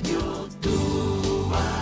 Radio Tua.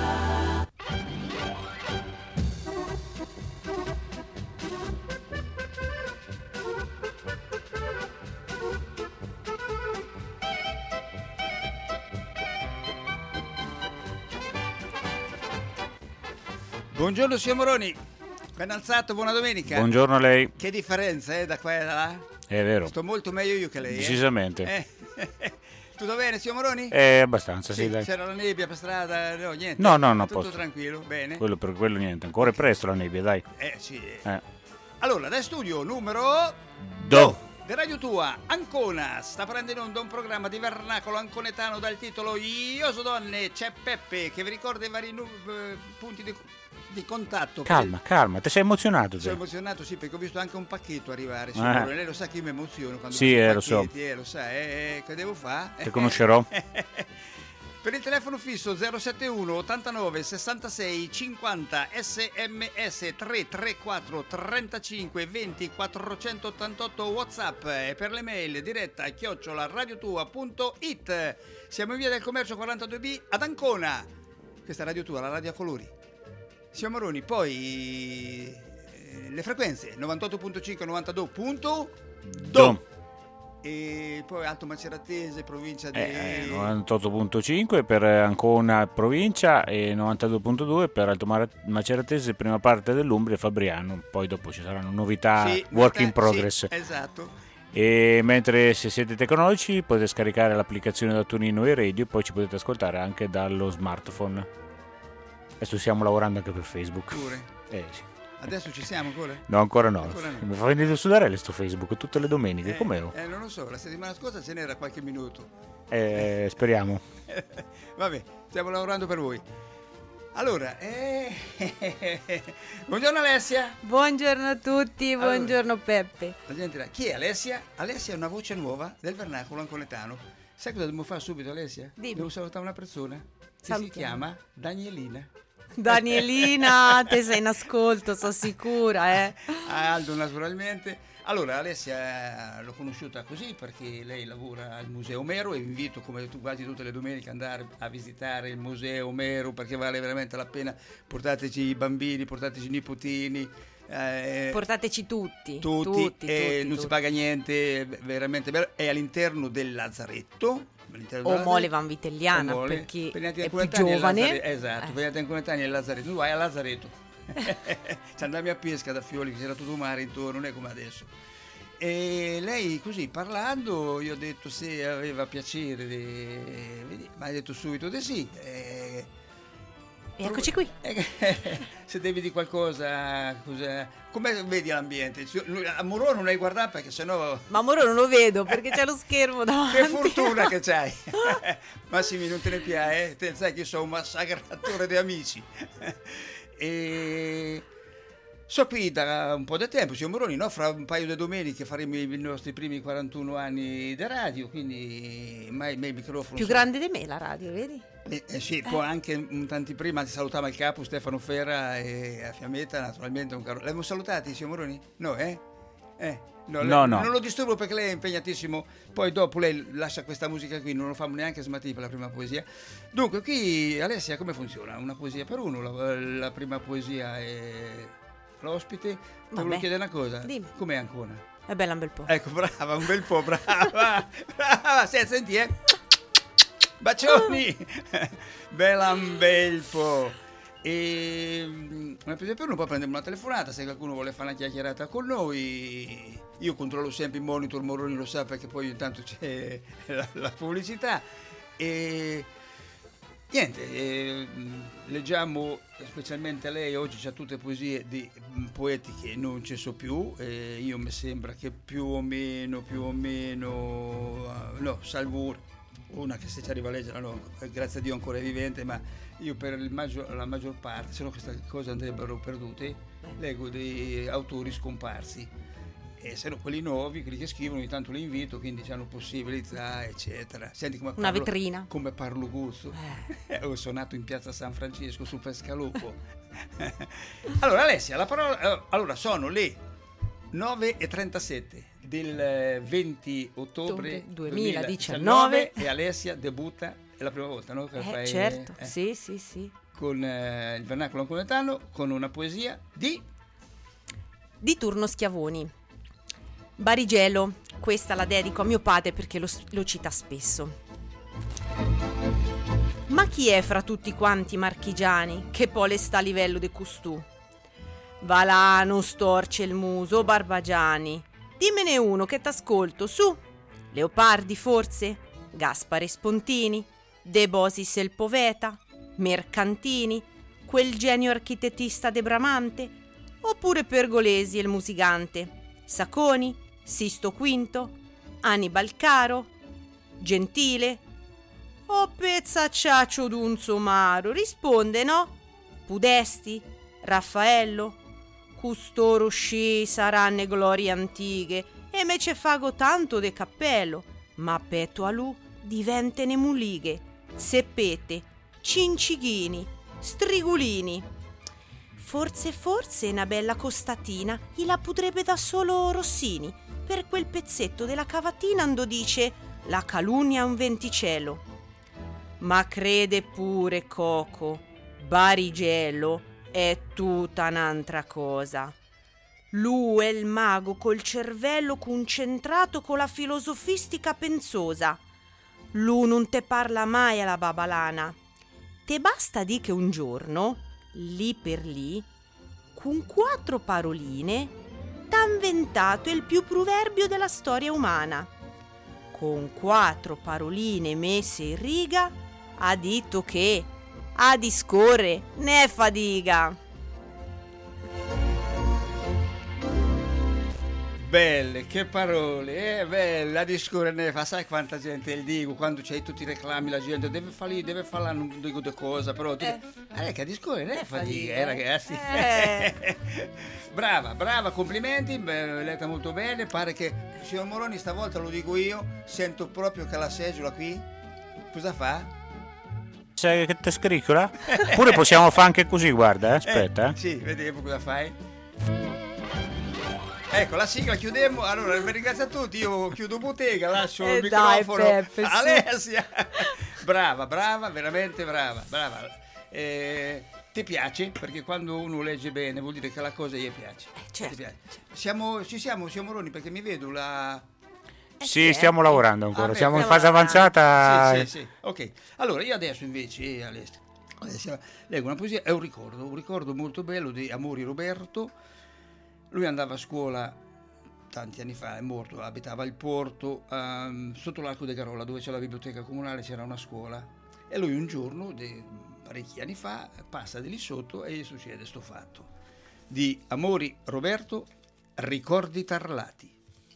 Buongiorno signor Moroni, ben alzato, buona domenica. Buongiorno a lei. Che differenza da qua e da là? È vero. Sto molto meglio io che lei. Decisamente. Tutto bene signor Moroni? Abbastanza, sì, dai. C'era la nebbia per strada? No, niente? No, tutto tutto tranquillo, bene? Per quello niente, ancora è presto la nebbia, dai. Sì. Eh. Allora, da studio numero... Do. di Radio Tua, Ancona, sta prendendo in onda un programma di vernacolo anconetano dal titolo Io so donne, c'è Peppe, che vi ricorda i vari punti di contatto. Calma, ti sei emozionato? Sono emozionato, sì, perché ho visto anche un pacchetto arrivare. Lei lo sa che io mi emoziono quando lo so. lo sa, che devo fare? Ti conoscerò. Per il telefono fisso 071 89 66 50 sms 334 35 20 488 WhatsApp e per le mail diretta @radiotua.it. Siamo in via del Commercio 42B ad Ancona. Questa è Radio Tua, la radio a colori. Signor Moroni, poi le frequenze 98.5 92.2 e poi Alto Maceratese, provincia di 98.5 per Ancona provincia e 92.2 per Alto Maceratese, prima parte dell'Umbria e Fabriano. Poi dopo ci saranno novità, work in progress. Sì, esatto. E mentre se siete tecnologici potete scaricare l'applicazione da Tonino e Radio e poi ci potete ascoltare anche dallo smartphone. Adesso stiamo lavorando anche per Facebook. Pure? Sì. Adesso ci siamo ancora? No, ancora no. Mi fa venire sudare sto Facebook tutte le domeniche, com'è? Non lo so, la settimana scorsa ce n'era qualche minuto. Speriamo. Vabbè, stiamo lavorando per voi. Allora, buongiorno Alessia. Buongiorno a tutti, buongiorno Peppe. La gente, chi è Alessia? Alessia è una voce nuova del vernacolo anconetano. Sai cosa dobbiamo fare subito, Alessia? Dimmi. Devo salutare una persona che si chiama Danielina. Danielina, te sei in ascolto, sono sicura, Aldo naturalmente. Allora Alessia l'ho conosciuta così perché lei lavora al Museo Omero e vi invito come quasi tutte le domeniche ad andare a visitare il Museo Omero perché vale veramente la pena. Portateci i bambini, portateci i nipotini. Portateci tutti, non si paga niente, veramente bello. È all'interno del Lazzaretto. O Mole Van Vitelliana per chi è più giovane. Esatto, per gli anconetani è Lazzaretto. Tu vai a Lazzaretto. Ci andavi a pesca da Fioli, che c'era tutto mare intorno, non è come adesso. E lei così parlando, io ho detto se aveva piacere, ma ha detto subito di sì. E eccoci qui. Se devi di qualcosa, come vedi l'ambiente? A Muro non hai guardato perché sennò. Ma a Muro non lo vedo perché c'è lo schermo davanti. Che fortuna che c'hai. Massimi, non te ne piace, te sai che sono un massacratore di amici. E so qui da un po' di tempo, signor Moroni, no? Fra un paio di domeniche faremo i nostri primi 41 anni di radio, quindi mai il microfono. Più grande di me la radio, vedi? Sì, poi anche tanti prima salutava il capo Stefano Ferra e a Fiammetta naturalmente un caro. L'abbiamo salutati, signor Moroni? No, No. Non lo disturbo perché lei è impegnatissimo. Poi dopo lei lascia questa musica qui, non lo fa neanche smatire per la prima poesia. Dunque qui Alessia come funziona? Una poesia per uno, la prima poesia è l'ospite. Volevo chiedere una cosa. Dimmi. Com'è Ancona? È bella un bel po'. Ecco, brava, un bel po', brava. Senti, bacioni. Bella un bel po'. E per uno poi prendiamo una telefonata se qualcuno vuole fare una chiacchierata con noi. Io controllo sempre il monitor, Moroni lo sa perché poi intanto c'è la pubblicità e niente, leggiamo specialmente lei oggi c'ha tutte poesie di poeti che non ci so più, io mi sembra che più o meno no, salvo una che se ci arriva a leggere, no, grazie a Dio ancora è vivente, ma io per la maggior parte, se no queste cose andrebbero perdute, leggo dei autori scomparsi e se no quelli nuovi, quelli che scrivono ogni tanto li invito, quindi hanno possibilità eccetera. Senti come una vetrina, come parlo gusto. Ho suonato in piazza San Francesco su Pescalupo. Allora Alessia, la parola, allora sono le 9:37 del 20 ottobre 2019 e Alessia debutta È la prima volta, no? Che fai, certo, sì. Con il vernacolo napoletano, con una poesia di Turno Schiavoni. Barigelo, questa la dedico a mio padre perché lo cita spesso. Ma chi è fra tutti quanti marchigiani che poi sta a livello de custù? Va là, non storce il muso, Barbagiani. Dimmene uno che t'ascolto, su. Leopardi forse? Gaspare Spontini? De Bosis il poeta? Mercantini? Quel genio architettista de Bramante? Oppure Pergolesi il musicante? Sacconi? Sisto V? Annibal Caro? Gentile? O pezzacciaccio d'un somaro? Risponde, no? Pudesti? Raffaello? Custoro sci saranne glorie antiche e me ce fago tanto de cappello, ma petto a lu diventene mulighe, zeppete, cincighini, strigulini. Forse una bella costatina gliela potrebbe da solo Rossini, per quel pezzetto della cavatina ando dice la calunnia un venticello. Ma crede pure Coco, Barigelo è tutta un'altra cosa. Lui è il mago col cervello concentrato con la filosofistica pensosa. Lui non te parla mai alla babalana. Te basta di che un giorno, lì per lì, con 4 paroline, t'ha inventato il più proverbio della storia umana. Con 4 paroline messe in riga, ha detto che a discorre ne è fadiga. Belle, che parole, belle, a discorrere ne fa, sai quanta gente il dico, quando c'hai tutti i reclami, la gente deve fare, non dico di cosa, però che a discorrere ne è fadiga, ragazzi. Brava, complimenti, letta molto bene, pare che, signor Moroni, stavolta lo dico io, sento proprio che la seggiola qui, cosa fa? Sai che te scriccola? Oppure possiamo fare anche così, guarda, aspetta. Sì, vediamo cosa fai. Ecco, la sigla chiudiamo. Allora, vi ringrazio a tutti. Io chiudo bottega, lascio il microfono a Alessia. Brava, veramente brava. Ti piace? Perché quando uno legge bene vuol dire che la cosa gli piace. Certo. Ti piace. Ci siamo, signor Moroni, perché mi vedo la... Sì, stiamo lavorando ancora, siamo in fase avanzata. Sì. Ok, allora io adesso invece, Alessia, leggo una poesia, è un ricordo molto bello di Amori Roberto. Lui andava a scuola tanti anni fa, è morto, abitava al Porto, sotto l'Arco de Garola, dove c'è la biblioteca comunale, c'era una scuola. E lui un giorno, parecchi anni fa, passa di lì sotto e gli succede sto fatto. Di Amori Roberto, Ricordi tarlati.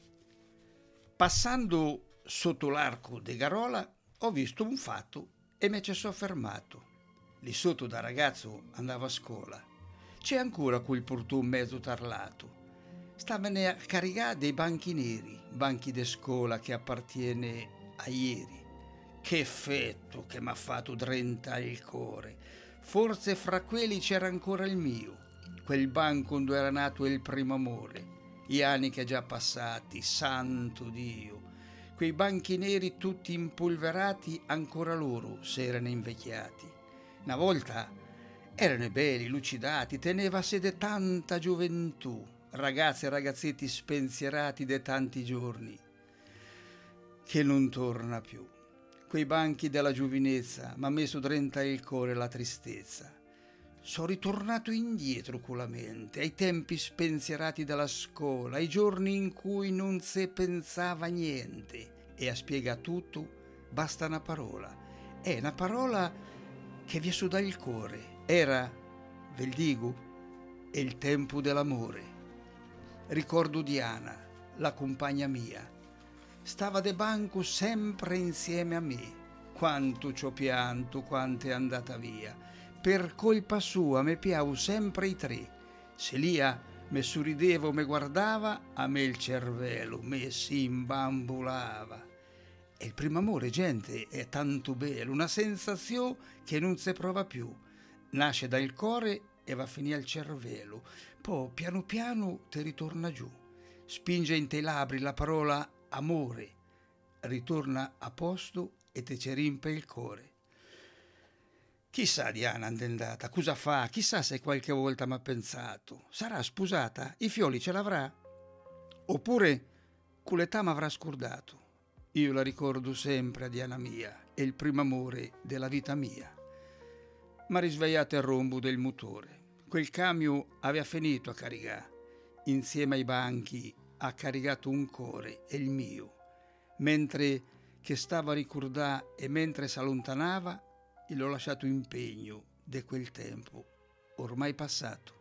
Passando sotto l'Arco de Garola ho visto un fatto e mi ci sono fermato. Lì sotto da ragazzo andavo a scuola. C'è ancora quel portone mezzo tarlato. Stavano a caricare dei banchi neri, banchi de scuola che appartiene a ieri. Che effetto che m'ha fatto drentare il cuore. Forse fra quelli c'era ancora il mio, quel banco quando era nato il primo amore. Gli anni che già passati, santo Dio. Quei banchi neri tutti impolverati, ancora loro s'erano invecchiati. Una volta erano belli, lucidati, teneva sede tanta gioventù, ragazze e ragazzetti spensierati de tanti giorni, che non torna più. Quei banchi della giovinezza m'ha messo drenta il cuore la tristezza. Sono ritornato indietro con la mente, ai tempi spensierati della scuola, ai giorni in cui non se pensava niente, e a spiega tutto basta una parola. È una parola che vi suda il cuore. Era, ve il dico, è il tempo dell'amore. Ricordo Diana, la compagna mia, stava de banco sempre insieme a me. Quanto ci ho pianto, quanto è andata via. Per colpa sua me piavo sempre i tre. Se Lia me sorridevo, me guardava, a me il cervello me si imbambulava. E il primo amore, gente, è tanto bello, una sensazione che non si prova più. Nasce dal cuore e va a finire al cervello. Poi piano piano te ritorna giù. Spinge in te labbri la parola amore. Ritorna a posto e te ci riempie il cuore. Chissà Diana andendata, cosa fa? Chissà se qualche volta m'ha pensato. Sarà sposata? I fioli ce l'avrà? Oppure culetà m'avrà scordato? Io la ricordo sempre a Diana mia, è il primo amore della vita mia. M'ha risvegliato il rombo del motore. Quel camion aveva finito a caricare. Insieme ai banchi ha caricato un cuore, e il mio. Mentre che stava a ricordare e mentre si allontanava, l'ho lasciato impegno di quel tempo ormai passato.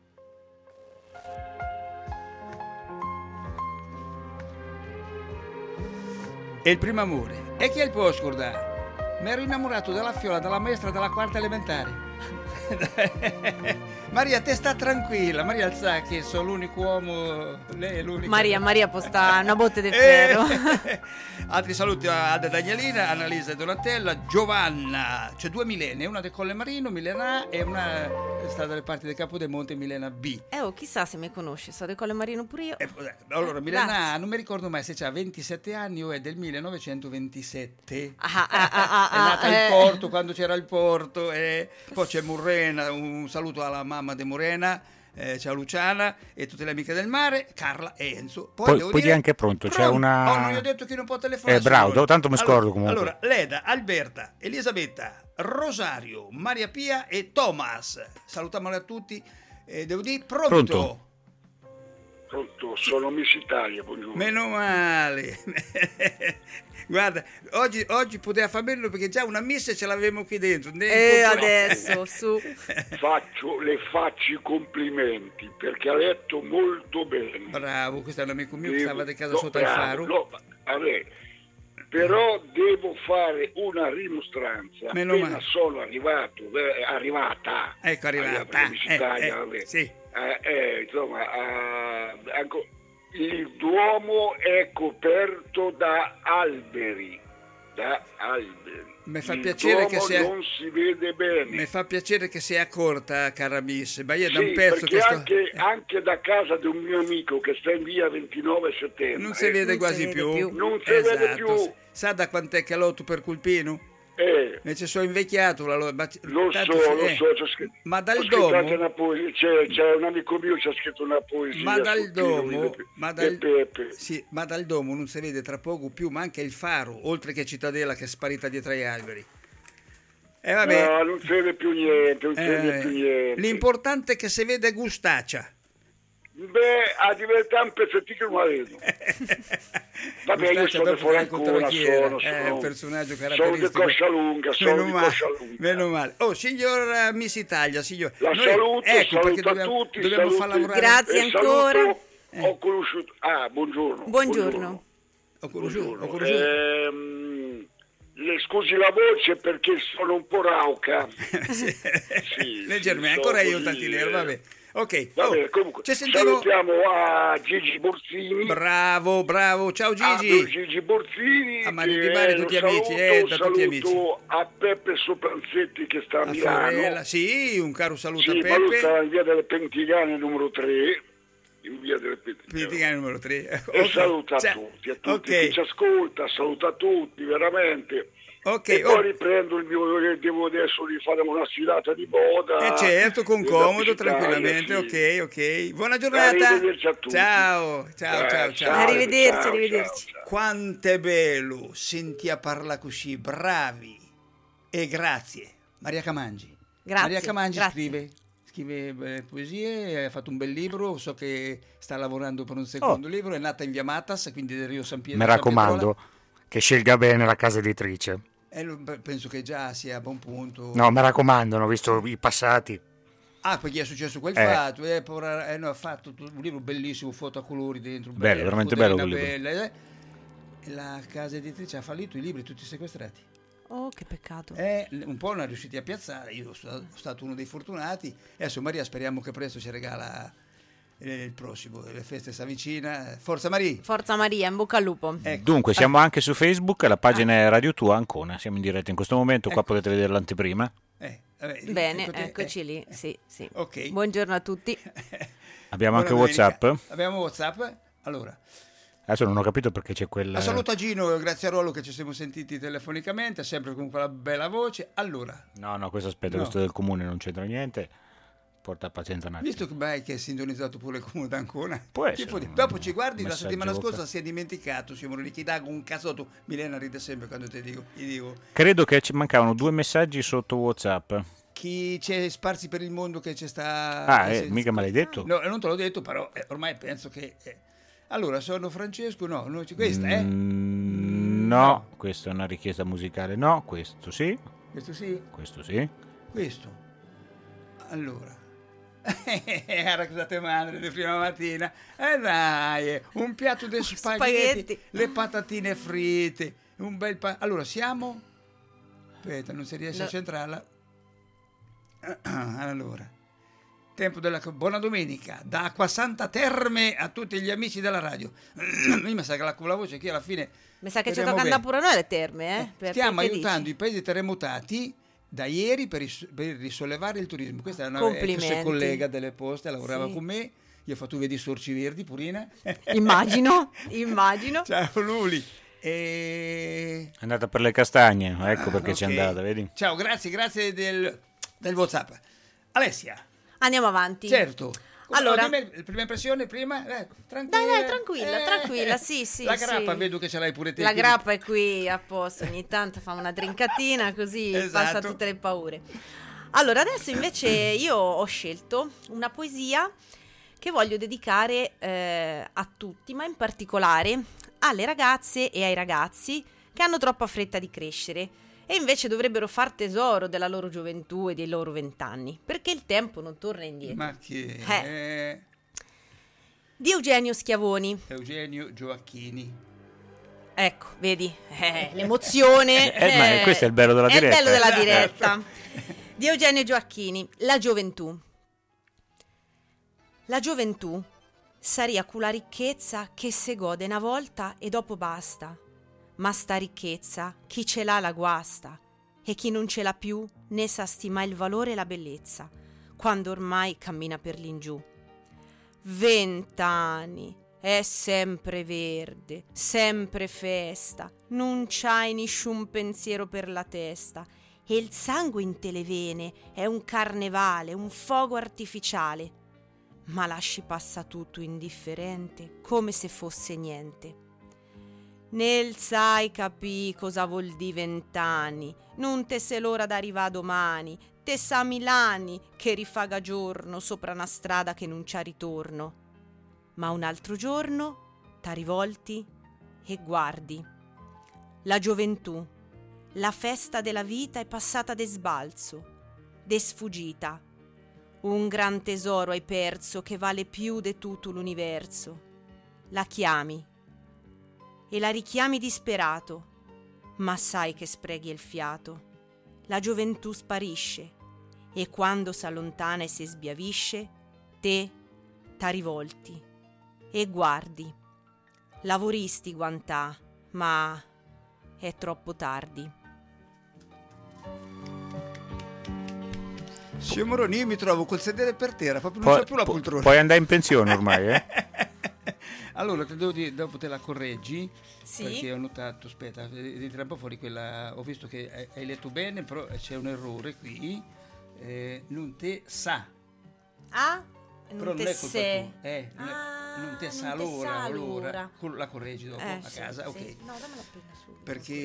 E il primo amore, e chi è il può scordare? Mi ero innamorato della fiola della maestra della quarta elementare. Maria, te sta tranquilla, Maria sa che sono l'unico uomo, lei è l'unica. Maria posta una botte di ferro. Altri saluti a Alda Dagnalina, Annalisa e Donatella, Giovanna, c'è 2 Milene, una del Colle Marino, Milena A, e una sta dalle parti del Capodemonte, Milena B. Chissà se mi conosci, sto del Colle Marino pure io. Allora, Milena A, non mi ricordo mai se c'ha 27 anni o è del 1927. È nata al porto, quando c'era il porto, poi c'è Murrena, un saluto alla mamma di Morena, ciao Luciana e tutte le amiche del mare, Carla e Enzo. Poi è anche pronto. C'è una. Non gli ho detto che non può telefonare. Bravo, tanto mi scordo comunque. Allora, Leda, Alberta, Elisabetta, Rosario, Maria Pia e Thomas. Salutiamoli a tutti. Devo dire pronto. Pronto, sono Miss Italia, buongiorno. Meno male. Guarda, oggi poteva far meglio perché già una miss ce l'avevamo qui dentro. Adesso, su. Le faccio i complimenti perché ha letto molto bene. Bravo, questo è un amico mio che stava di casa sotto al faro. Però devo fare una rimostranza. Meno appena male. sono arrivata. Ecco, arrivata. Miss Italia, sì. Insomma, il Duomo è coperto da alberi. Mi fa piacere che sia. Non si vede bene. Mi fa piacere che sia corta, cara Miss. Ma io sì, da un pezzo perché anche da casa di un mio amico che sta in via 29 settembre. Non si vede quasi più. Non si vede più. Sa da quant'è che lotto per Culpino? Invece sono invecchiato. Lo so, c'è scritto. Ma dal domo. C'è un amico mio che ha scritto una poesia. Ma dal domo. Ma dal domo non si vede tra poco più, ma anche il faro, oltre che Cittadella che è sparita dietro agli alberi. Vabbè. No, non si vede più niente, L'importante è che si vede Gustaccia. A diventare un pezzettino che non la vedo. Vabbè, io sono fuori ancora, sono un personaggio caratteristico. Sono di coscia lunga, Meno male. Oh, signor Miss Italia, signor. La saluto, saluto a tutti. Dobbiamo far lavorare. Grazie ancora. Ho conosciuto. Buongiorno. Buongiorno. Ho conosciuto. Le scusi la voce perché sono un po' rauca. Sì, leggermente, ancora io tanti nero, vabbè. Ok, comunque ci sentiamo. Salutiamo a Gigi Borsini. Bravo, ciao Gigi. Gigi Borsini. A Mario Di Bari, tutti amici, tutti amici. A Peppe Sopranzetti che sta a Milano. Fiorella. Sì, un caro saluto a Ma Peppe. lui sta in via delle Pentigane numero 3. In via delle Pentigane numero 3. E saluta a tutti chi ci ascolta, saluta a tutti, veramente. E poi riprendo il mio, devo adesso rifare una sfilata di moda. Certo, con comodo, tranquillamente, sì. Ok. Buona giornata. Arrivederci a tutti. Ciao. Arrivederci. Quanto è bello sentir parlare così, bravi. E grazie. Maria Camangi. Grazie. Maria Camangi scrive poesie, ha fatto un bel libro, so che sta lavorando per un secondo libro, è nata in via Matas, quindi del Rio San Pietro. Mi raccomando, che scelga bene la casa editrice. Penso che già sia a buon punto. No, mi raccomando, ho visto i passati. Perché è successo quel fatto. Ha fatto un libro bellissimo, foto a colori dentro. Bello, veramente bello quel libro. E la casa editrice ha fallito, i libri tutti sequestrati. Oh, che peccato. Un po' non è riusciti a piazzare, io sono stato uno dei fortunati. Adesso Maria speriamo che presto ci regala il prossimo, le feste si avvicina. Forza Maria, in bocca al lupo. Dunque siamo anche su Facebook, la pagina è Radio Tua Ancona, siamo in diretta in questo momento, qua potete vedere l'anteprima. Bene, eccoci lì, sì. Okay. Buongiorno a tutti. Abbiamo anche WhatsApp. Abbiamo WhatsApp. Allora, Adesso non ho capito perché c'è quella... Saluta Gino, grazie a Rollo che ci siamo sentiti telefonicamente, sempre con quella bella voce. Allora... No, questo aspetta, questo del comune non c'entra niente. Porta pazienza un attimo. Visto che è sintonizzato pure il comune d'Ancona. Può essere. Dopo ci guardi, la settimana scorsa si è dimenticato, signor Moroni, chi dà un casotto. Milena ride sempre quando gli dico. Credo che ci mancavano 2 messaggi sotto WhatsApp. Chi c'è sparsi per il mondo che ci sta... mica maledetto. No, non te l'ho detto, però ormai penso che... Allora, sono Francesco, no, questa No, questa è una richiesta musicale, no, questo sì. Questo sì? Questo sì. Questo. Allora. Raccontate madre di prima mattina. Dai, un piatto di spaghetti, le patatine fritte, un bel allora siamo... Aspetta, non si riesce a centrarla. Allora, tempo della buona domenica da Acquasanta Terme a tutti gli amici della radio. Mi sa che con la voce qui alla fine mi sa che ci tocca andare pure noi alle terme, stiamo aiutando i paesi terremotati da ieri per risollevare il turismo. Questa è una ex collega delle poste, lavorava con me. Io ho fatto vedi sorci verdi, Purina. Immagino. Ciao Luli. È andata per le castagne, ecco perché c'è andata, vedi? Ciao, grazie del WhatsApp. Alessia. Andiamo avanti. Certo. Allora, la prima impressione prima? Tranquilla. Dai, tranquilla, sì. La grappa vedo che ce l'hai pure te. La grappa è qui a posto, ogni tanto fa una drinkatina così passa tutte le paure. Allora, adesso invece io ho scelto una poesia che voglio dedicare a tutti, ma in particolare alle ragazze e ai ragazzi che hanno troppa fretta di crescere e invece dovrebbero far tesoro della loro gioventù e dei loro 20 anni, perché il tempo non torna indietro. Ma chi è? Di Eugenio Schiavoni. Eugenio Gioacchini. Ecco, vedi, l'emozione. Ma questo è il bello della diretta. È il bello della diretta. Di Eugenio Gioacchini, la gioventù. La gioventù saria cu la ricchezza che se gode una volta e dopo basta. Ma sta ricchezza chi ce l'ha la guasta e chi non ce l'ha più ne sa stima il valore e la bellezza quando ormai cammina per l'ingiù. 20 anni è sempre verde, sempre festa, non c'hai nisciun pensiero per la testa e il sangue in te le vene è un carnevale, un fogo artificiale, ma lasci passa tutto indifferente come se fosse niente. Nel sai capì cosa vuol di 20 anni, non te se l'ora d'arrivà domani, te sa Milani che rifaga giorno sopra una strada che non c'ha ritorno. Ma un altro giorno t'arivolti e guardi. La gioventù, la festa della vita è passata de sbalzo, de sfuggita. Un gran tesoro hai perso che vale più de tutto l'universo. La chiami e la richiami disperato, ma sai che spreghi il fiato. La gioventù sparisce e quando s'allontana e si sbiavisce, te t'arivolti e guardi. Lavoristi guantà, ma è troppo tardi. Signor Moroni, io mi trovo col sedere per terra, proprio non c'è più la poltrona. Puoi andare in pensione ormai, Allora, te devo dire, dopo te la correggi, sì? Perché ho notato, aspetta, entra un po' fuori quella, ho visto che hai letto bene, però c'è un errore qui, non te sa. Ah? Però non è colpa tua, non te sa allora, la correggi dopo a casa, sì. ok. No, dammela appena su. Perché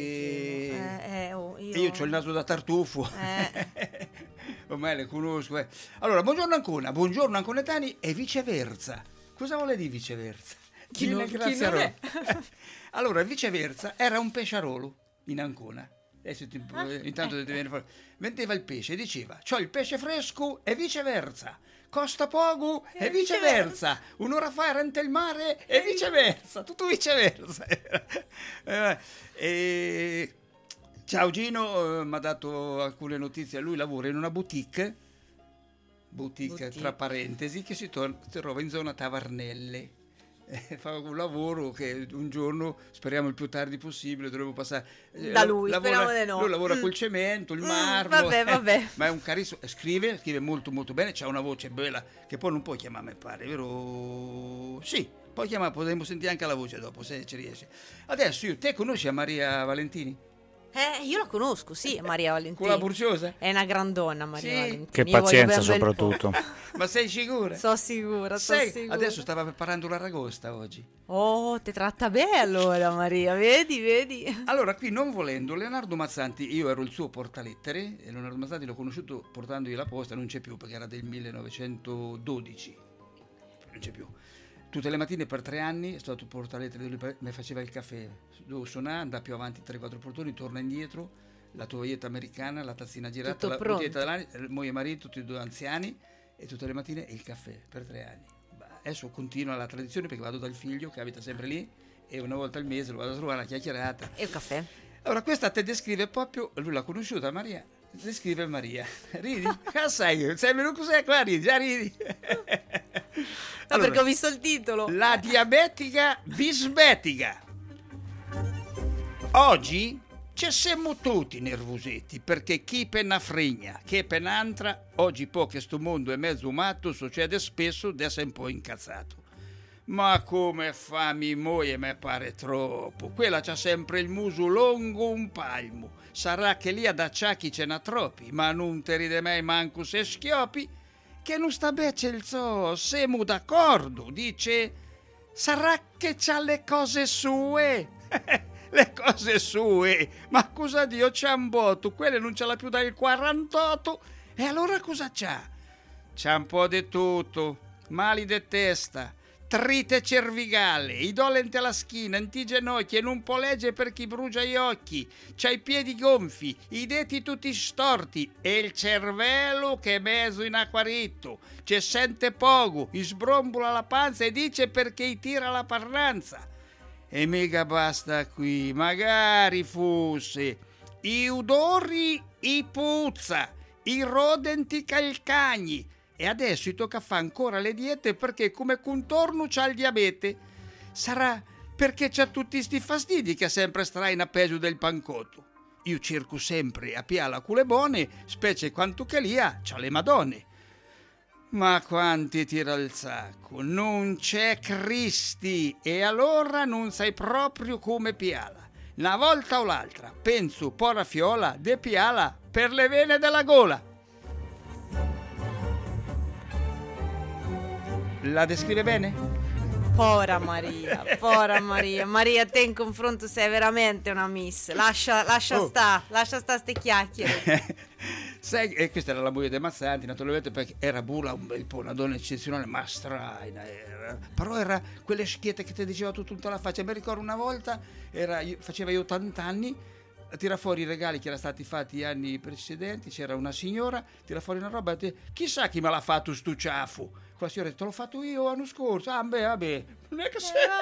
io ho il naso da tartufo, ormai le conosco. Allora, buongiorno Ancona, buongiorno Anconetani e viceversa. Cosa vuole dire viceversa? Chi non è? Allora, viceversa era un pesciarolo in Ancona. Adesso intanto ti viene fuori. Vendeva il pesce e diceva: c'ho il pesce fresco e viceversa. Costa poco e viceversa. Un'ora fa era ante il mare e viceversa. Tutto viceversa. Ciao Gino, mi ha dato alcune notizie. Lui lavora in una boutique tra parentesi, che si trova in zona Tavarnelle. Fa un lavoro che un giorno, speriamo il più tardi possibile, dovremo passare da lui, speriamo di no. Lui lavora col cemento, il marmo, vabbè. ma è un carissimo, scrive molto molto bene, c'ha una voce bella che poi non puoi chiamarmi, pare, vero? Sì, Poi potremmo sentire anche la voce dopo, se ci riesce. Adesso te conosci a Maria Valentini? Io la conosco, sì, Maria Valentini. Quella burgiosa? È una grandonna, Maria Valentini. Che pazienza soprattutto. Ma sei sicura? Sono sicura. Adesso stava preparando l'aragosta oggi. Oh, ti tratta bene allora, Maria, vedi. Allora, qui non volendo, Leonardo Mazzanti, io ero il suo portalettere, e Leonardo Mazzanti l'ho conosciuto portandogli la posta, non c'è più perché era del 1912, non c'è più. Tutte le mattine per 3 anni è stato portalettere, mi faceva il caffè, devo suonare, andare più avanti 3-4 portoni, torna indietro, la tovaglietta americana, la tazzina girata, tutto la pronto. bottiglietta dell'anno, moglie e marito, tutti e 2 anziani, e tutte le mattine il caffè per 3 anni. Adesso continua la tradizione perché vado dal figlio che abita sempre lì e una volta al mese lo vado a trovare, una chiacchierata. E il caffè? Allora questa te descrive proprio, lui l'ha conosciuta Maria, descrive Maria. Ridi? Sai venuto cos'è qua, ridi, già ridi. Allora, perché ho visto il titolo. La diabetica bisbetica. Oggi ci siamo tutti nervosetti perché chi penna fregna, che penantra, oggi che sto mondo è mezzo matto, succede spesso di essere un po' incazzato. Ma come fa mi moglie, me pare troppo. Quella c'ha sempre il muso lungo un palmo. Sarà che lì ad acciacchi ce n'ha troppi, ma non te ride mai manco se schioppi. Che non sta becce il so, siamo d'accordo, dice. Sarà che c'ha le cose sue. Le cose sue, ma cosa Dio c'ha un botto, quelle non ce l'ha più dal 48, e allora cosa c'ha? C'ha un po' di tutto, mali di testa, trite cervicale, i dolenti alla schiena, in ginocchia, e non può leggere per chi brucia gli occhi, c'ha i piedi gonfi, i denti tutti storti, e il cervello che è mezzo in acquaritto, ci sente poco, sbrombola la panza e dice perché gli tira la parlanza. E mica basta qui, magari fosse i odori, i puzza, i rodenti calcagni. E adesso gli tocca fare ancora le diete perché come contorno c'ha il diabete. Sarà perché c'ha tutti sti fastidi che sempre straina peggio del pancotto. Io cerco sempre a piala con le buone, specie quanto che lì c'ha le madonne. Ma quanti tira il sacco, non c'è Cristi, e allora non sai proprio come piala. Una volta o l'altra, penso pora fiola de piala per le vene della gola. La descrive bene? Povera Maria. Maria, te in confronto sei veramente una miss. Lascia sta ste chiacchiere. Sai, e questa era la moglie dei Mazzanti, naturalmente, perché era Bula un bel po', una donna eccezionale, ma straina era. Però era quelle schiette che ti diceva tutta la faccia. Mi ricordo una volta, faceva io 80 anni, tira fuori i regali che erano stati fatti gli anni precedenti, c'era una signora, tira fuori una roba e dice, chissà chi me l'ha fatto sto ciaffo. Qua signora, te l'ho fatto io l'anno scorso. Ah, vabbè. Non è che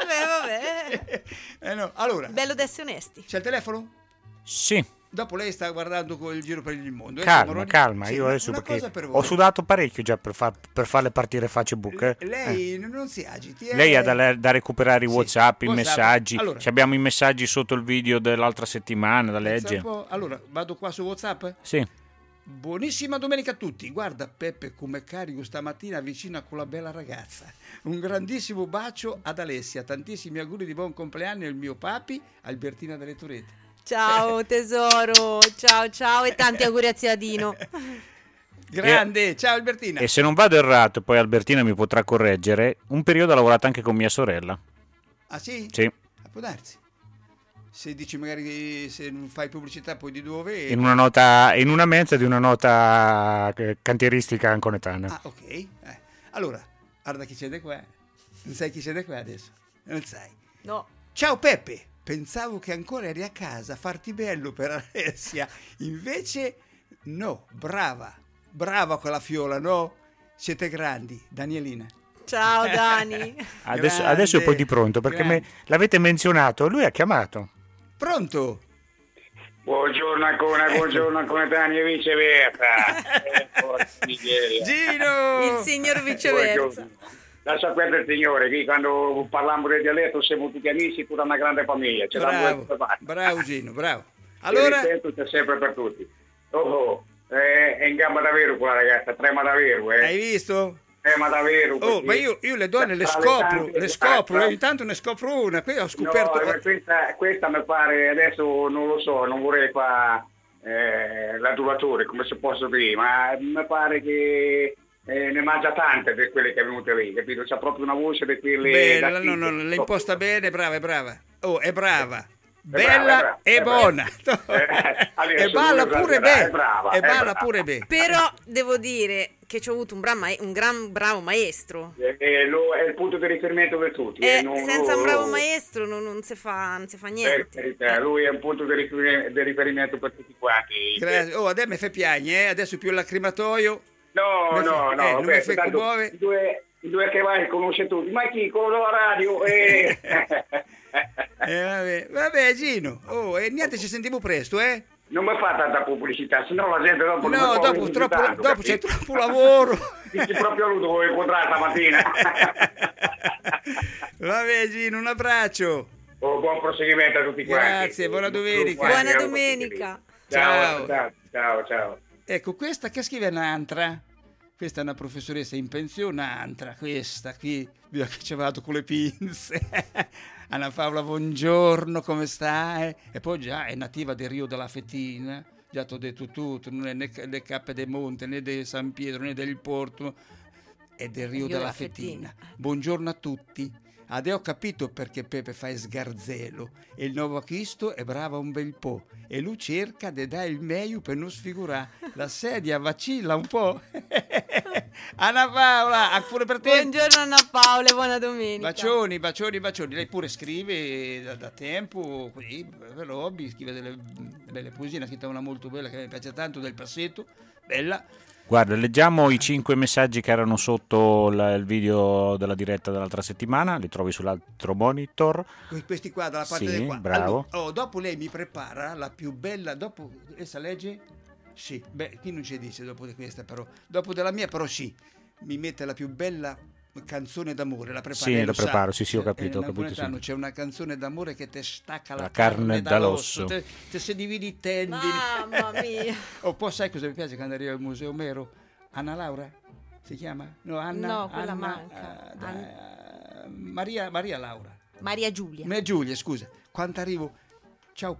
vabbè. No. Allora. Bello d'essere onesti. C'è il telefono? Sì. Dopo lei sta guardando il giro per il mondo. Calma, sì, io adesso perché ho sudato parecchio già per farle partire Facebook. Lei non si agiti. Lei ha da recuperare i WhatsApp, i messaggi. Allora, abbiamo i messaggi sotto il video dell'altra settimana da leggere. Allora, vado qua su WhatsApp? Sì. Buonissima domenica a tutti. Guarda Peppe come carico stamattina vicino a quella bella ragazza. Un grandissimo bacio ad Alessia, tantissimi auguri di buon compleanno al mio papi Albertina dalle Torrette. Ciao tesoro, ciao e tanti auguri a zia Dino. Grande, ciao Albertina. E se non vado errato, poi Albertina mi potrà correggere, un periodo ha lavorato anche con mia sorella. Ah sì? Sì. Può darsi. Se dici magari se non fai pubblicità poi di dove? In una mensa di una nota cantieristica anconetana. Ah, ok. Allora, guarda chi c'è da qua. Non sai chi c'è da qua adesso? Non sai. No. Ciao Peppe. Pensavo che ancora eri a casa a farti bello per Alessia. Invece no, brava quella fiola, no? Siete grandi, Danielina. Ciao Dani. Adesso è poi di pronto perché l'avete menzionato, lui ha chiamato. Pronto? Buongiorno ancora Dani e viceversa. Gino! Il signor viceversa. Lascia perdere il signore, qui quando parliamo del dialetto siamo tutti amici, tutta una grande famiglia. Bravo Gino, bravo. Allora... Il rispetto c'è sempre per tutti. È in gamba davvero quella ragazza, trema davvero. Hai visto? Ma davvero? Ma io le donne le scopro, ogni tanto ne scopro una, qui ho scoperto... No, questa mi pare, adesso non lo so, non vorrei fare l'adulatore, come si posso dire, ma mi pare che ne mangia tante per quelle che è venute lì, capito? C'ha proprio una voce di quelle... Bella, no, l'hai imposta bene, è brava. Oh, è brava. Bella e buona e balla pure bene, e balla pure bene. Però devo dire che ci ho avuto un gran bravo maestro. È il punto di riferimento per tutti. Senza un bravo maestro non si fa niente. Lui è un punto di riferimento per tutti quanti. Grazie. Adesso mi fa piagne, adesso più il lacrimatoio. No, non mi fa commuove. I due che vai conosce tutti. Ma chi? Quello della radio? Vabbè Gino, e niente, ci sentiamo presto, Non mi fa tanta pubblicità, sennò la gente dopo non dopo c'è troppo lavoro. Dici proprio lui devo incontrare stamattina. Vabbè Gino, un abbraccio. Buon proseguimento a tutti quanti. Grazie, buona domenica. Buona domenica. Ciao. Ecco, questa che scrive un'altra. Questa è una professoressa in pensione, un'altra, questa qui, che ci ha vado con le pinze. Anna Paola, buongiorno, come stai? E poi già è nativa del Rio della Fettina, già ti ho detto tutto, non è né Cappe del Monte, né di San Pietro, né del Porto, è del Rio della Fettina. Buongiorno a tutti. Adesso ho capito perché Pepe fa sgarzelo e il nuovo Cristo è brava un bel po' e lui cerca di dare il meglio per non sfigurare. La sedia vacilla un po'. Anna Paola, pure per te. Buongiorno Anna Paola, buona domenica. Bacioni. Lei pure scrive da tempo, qui, per hobby, scrive delle belle poesie, ha scritto una molto bella che mi piace tanto, del Passetto, bella. Guarda, leggiamo i 5 messaggi che erano sotto il video della diretta dell'altra settimana, li trovi sull'altro monitor. Questi qua, dalla parte di qua. Bravo. Allora, dopo lei mi prepara la più bella, dopo, essa legge? Sì, qui non ci dice dopo di questa però, dopo della mia però sì, mi mette la più bella canzone d'amore, la preparo. Sì, la preparo, sì, ho capito. Sì. C'è una canzone d'amore che ti stacca la carne dall'osso. Te si dividi i tendini. Mamma mia. Poi sai cosa mi piace quando arriva al Museo Mero? Anna Laura? Si chiama? No, Anna. No, quella manca. Maria Laura. Maria Giulia. Maria Giulia, scusa. Quando arrivo, ciao,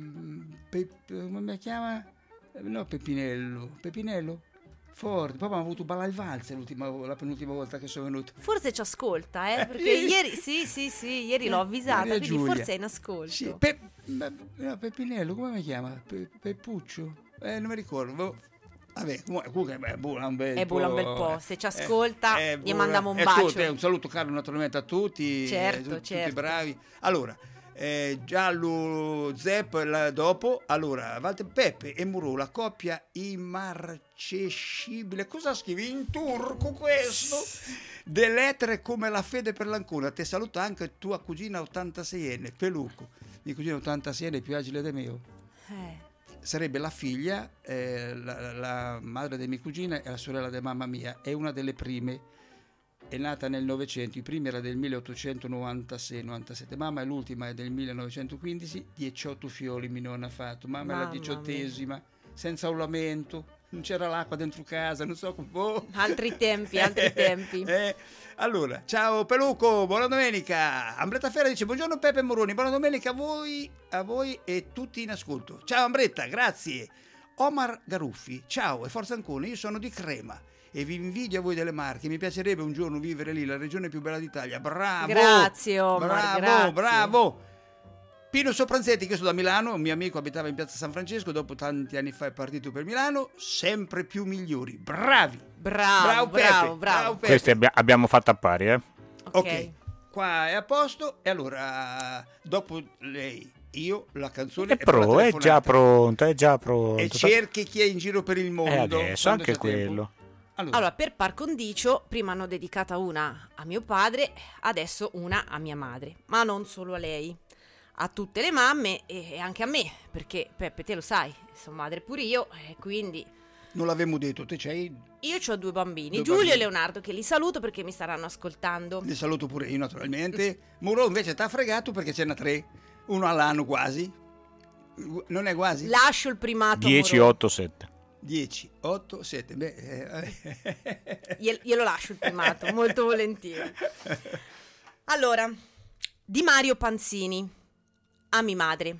come mi chiama? No, Pepinello? Forte, poi abbiamo avuto balla il valzer la penultima volta che sono venuto. Forse ci ascolta, perché ieri ieri l'ho avvisata, Maria quindi Giulia. forse è in ascolto. Sì, Pepinello, come mi chiama? Peppuccio? Non mi ricordo. Vabbè, comunque è buona un bel po'. Se ci ascolta, gli mandiamo un bacio. Un saluto caro naturalmente a tutti. Certo. Tutti bravi. Allora, Giallo Zepp dopo. Allora, Peppe e Muro, la coppia immarcescibile. Cosa scrivi in turco questo? De lettere come la fede per l'Ancona. Ti saluta anche tua cugina 86enne, Peluco. Mia cugina 86enne è più agile di me. Sarebbe la figlia, la madre di mia cugina e la sorella di mamma mia. È una delle prime. È nata nel Novecento, i primi era del 1896-97, mamma, e l'ultima è del 1915, 18 fioli mi non ha fatto, mamma è la 18ª, senza un lamento, non c'era l'acqua dentro casa, non so come... Altri tempi. Allora, ciao Peluco, buona domenica. Ambretta Ferra dice, buongiorno Peppe Moroni, buona domenica a voi e tutti in ascolto. Ciao Ambretta, grazie. Omar Garuffi, ciao e forza Ancona, io sono di Crema e vi invidio a voi delle Marche, mi piacerebbe un giorno vivere lì, la regione più bella d'Italia. Bravo! Grazie Omar, bravo! Pino Sopranzetti, che sono da Milano, un mio amico abitava in piazza San Francesco, dopo tanti anni fa è partito per Milano, sempre più migliori, bravi! Bravo Peppe. Questi abbiamo fatto a pari, Ok, qua è a posto, e allora, dopo lei... Io la canzone è già pronta, e cerchi chi è in giro per il mondo adesso anche quello. Allora, per par condicio, prima hanno dedicata una a mio padre, adesso una a mia madre, ma non solo a lei, a tutte le mamme e anche a me, perché Peppe, te lo sai, sono madre pure io, e quindi... Non l'avevamo detto, te c'hai... Io ho 2 bambini, Giulio e Leonardo, che li saluto perché mi staranno ascoltando. Li saluto pure io, naturalmente. Muro invece t'ha fregato perché ce n'ha 3, uno all'anno quasi. Non è quasi? Lascio il primato. 10, 8, 7. 10, 8, 7. Glielo lascio il primato, molto volentieri. Allora, di Mario Panzini, Ami madre.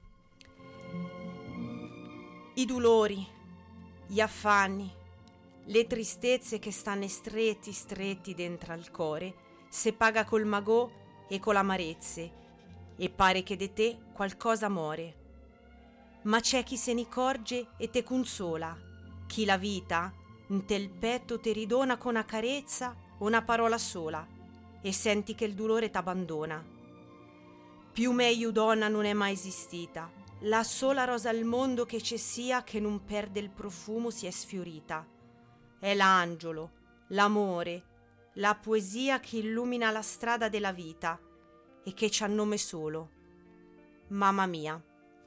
I dolori, gli affanni, le tristezze che stanno stretti dentro al cuore, se paga col magò e con l'amarezze, e pare che de te qualcosa more. Ma c'è chi se ne corge e te consola, chi la vita in tel petto te ridona con una carezza o una parola sola, e senti che il dolore t'abbandona. Più meglio donna non è mai esistita, la sola rosa al mondo che c'è sia che non perde il profumo si è sfiorita. È l'angelo, l'amore, la poesia che illumina la strada della vita e che c'ha nome solo, mamma mia.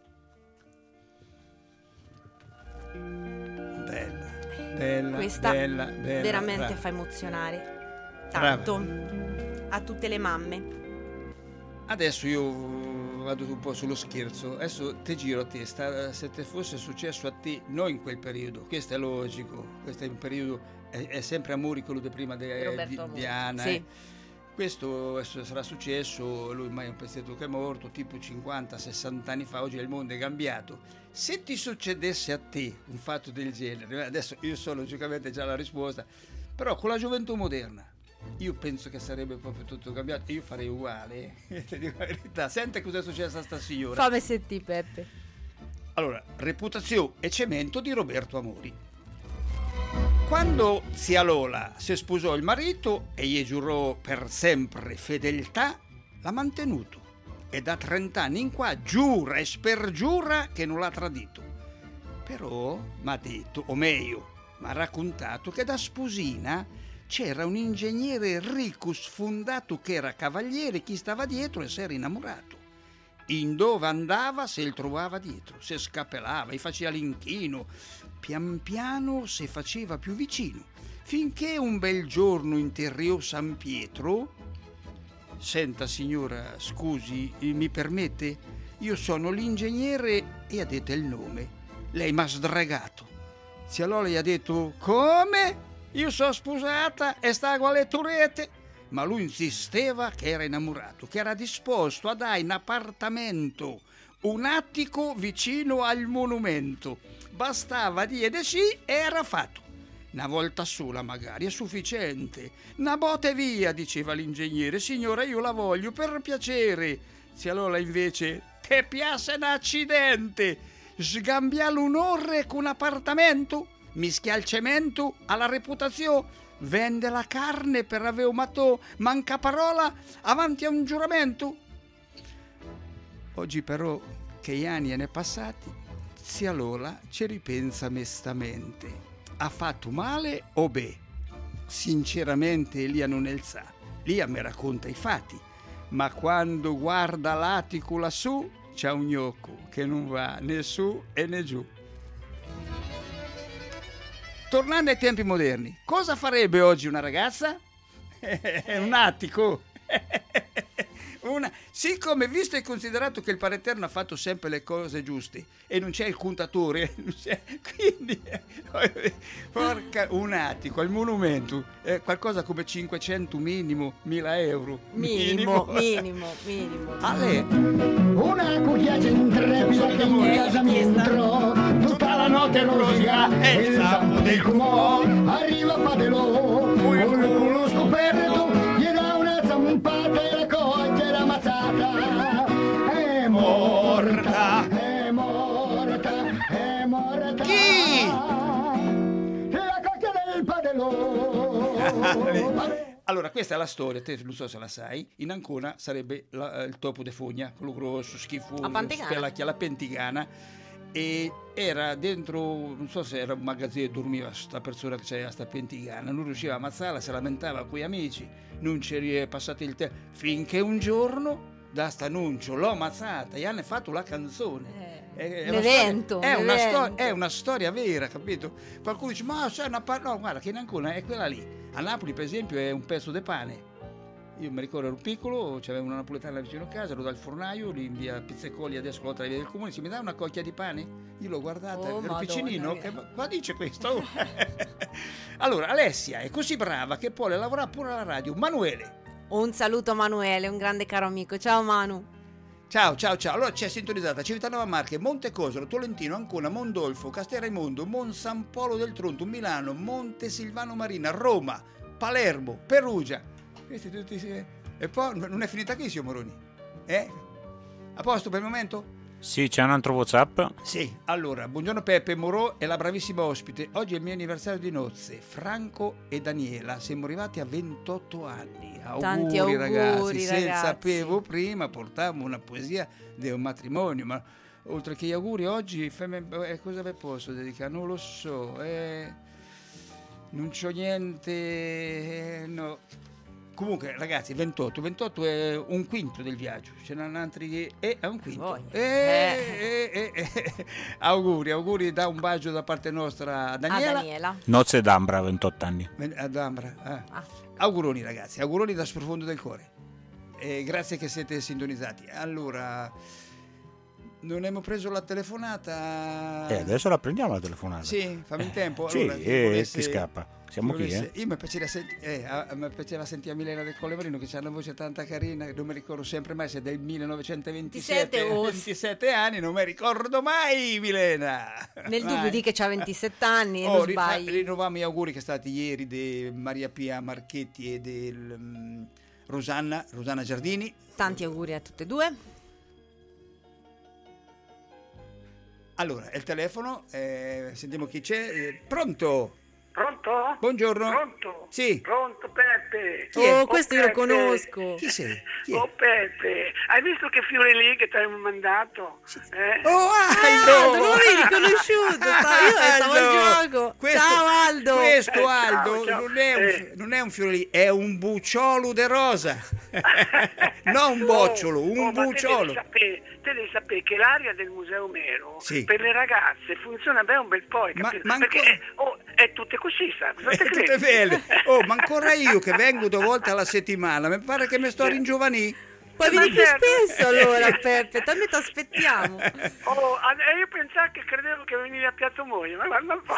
Bella, questa bella, veramente brava. fa emozionare tanto. Brava. A tutte le mamme. Adesso io vado un po' sullo scherzo. Adesso te giro a te, se te fosse successo a te, non in quel periodo, questo è logico, questo è un periodo, è sempre Amori, quello di prima di Anna. Sì. Questo sarà successo, lui mai è un pezzetto che è morto, tipo 50-60 anni fa, oggi il mondo è cambiato. Se ti succedesse a te un fatto del genere, adesso io so logicamente già la risposta, però con la gioventù moderna, io penso che sarebbe proprio tutto cambiato, io farei uguale, ti dico la verità. Senti cosa è successo a sta signora. Fammi sentire, Peppe. Allora, Reputazione e cemento di Roberto Amori. Quando zia Lola si sposò il marito e gli giurò per sempre fedeltà, l'ha mantenuto e da 30 anni in qua giura e spergiura che non l'ha tradito. Però m'ha detto, o meglio, m'ha raccontato che da sposina c'era un ingegnere ricco sfondato che era cavaliere, chi stava dietro e si era innamorato. In dove andava se il trovava dietro, se scappellava, gli faceva l'inchino, pian piano si faceva più vicino, finché un bel giorno interriò San Pietro. Senta signora, scusi, mi permette? Io sono l'ingegnere, e ha detto il nome. Lei m'ha sdragato. Zia Lola gli ha detto, come? Io sono sposata e stavo alle turette. Ma lui insisteva che era innamorato, che era disposto a dare un appartamento, un attico vicino al monumento. Bastava dire sì e era fatto. Una volta sola magari è sufficiente. Una botte via, diceva l'ingegnere. Signora, io la voglio per piacere. Zia Lola invece, te piace un accidente. Sgambiare l'onore con un appartamento? Mischia il cemento alla reputazione? Vende la carne per avere un matò, manca parola avanti a un giuramento? Oggi però che gli anni ne passati, zia Lola ci ripensa mestamente. Ha fatto male o beh? Sinceramente Elia non ne sa. Lia mi racconta i fatti, ma quando guarda l'attico lassù c'è un gnocco che non va né su e né giù. Tornando ai tempi moderni, cosa farebbe oggi una ragazza? Un attico. Siccome visto e considerato che il Padre Eterno ha fatto sempre le cose giuste e non c'è il contatore, quindi porca, un attico al monumento, qualcosa come 500 minimo, 1000 euro. Minimo. Ale. Una cucchiaia in tre, in casa dentro, tutta la notte rosica e il zampo del cuore. Arriva Padelò, col culo scoperto, gli dà una zampata e la coglie la mazzata. È morta. Chi? La coglia del Padelò. Allora, questa è la storia, te non so se la sai. In Ancona sarebbe il topo de fogna, quello grosso, schifoso, la pentigana. E era dentro, non so se era un magazzino, dormiva sta persona che c'era sta pentigana, non riusciva a ammazzarla, si lamentava con gli amici, non ci è passato il tempo, finché un giorno da sta annuncio l'ho ammazzata e hanno fatto la canzone. È una storia vera, capito? Qualcuno dice, ma c'è una no, guarda che in Ancona è quella lì. A Napoli per esempio è un pezzo di pane. Io mi ricordo, ero piccolo, c'aveva una napoletana vicino a casa, ero dal fornaio, lì in via Pizzecoli, adesso l'altra via del comune, mi dà una cocchia di pane? Io l'ho guardata, ero piccinino, qua dice questo? Allora, Alessia è così brava che poi lavora pure alla radio. Manuele. Un saluto a Manuele, un grande caro amico. Ciao Manu. Ciao. Allora c'è sintonizzata Civitanova Marche, Montecosolo, Tolentino, Ancona, Mondolfo, Castelraimondo, Mon San Polo del Tronto, Milano, Monte Silvano Marina, Roma, Palermo, Perugia. Questi tutti. E poi non è finita qui, signor Moroni? A posto per il momento? Sì, c'è un altro WhatsApp. Sì, allora, buongiorno Peppe Morò e la bravissima ospite. Oggi è il mio anniversario di nozze, Franco e Daniela. Siamo arrivati a 28 anni. Tanti auguri ragazzi. Se sapevo prima, portavo una poesia di un matrimonio, ma oltre che gli auguri oggi, cosa vi posso dedicare? Non lo so, non c'ho niente, no. Comunque ragazzi, 28 è un quinto del viaggio, ce n'hanno altri è un quinto. Auguri, da un bacio da parte nostra a Daniela. Nozze d'Ambra, 28 anni. Ad Ambra. Auguroni ragazzi, auguroni da sprofondo del cuore. Grazie che siete sintonizzati. Allora, non abbiamo preso la telefonata. Adesso la prendiamo la telefonata. Sì, fammi in tempo. Allora, chi scappa? Siamo qui, Io mi piaceva sentire Milena del Colle Marino, che c'ha una voce tanta carina, non mi ricordo sempre mai se è del 1927 o 27 anni, non mi ricordo mai Milena. Nel dubbio di che c'ha 27 anni e non sbagli. Rinnoviamo gli auguri che stati ieri di Maria Pia Marchetti e del Rosanna Giardini. Tanti auguri a tutte e due. Allora, il telefono, sentiamo chi c'è. Pronto? Pronto? Buongiorno. Pronto? Sì. Pronto, Peppe. Questo io lo conosco. Chi sei? Peppe, hai visto che fiore lì che ti avevo mandato? Aldo! Non l'avevi riconosciuto, stavo al gioco. Ciao Aldo. Questo Aldo ciao. Non è un fiore lì, è un bucciolo de rosa. Non un bocciolo, un bucciolo. Te devi sapere che l'area del Museo Mero per le ragazze funziona bene un bel po', perché è tutte così, sai? Tutte belle. Ma ancora io che vengo 2 volte alla settimana, mi pare che mi sto a ringiovanì. Poi vieni più spesso allora, Peppe, tanto ti aspettiamo. Io pensavo che credevo che venivi a Piazza Moglie, ma guarda un po'.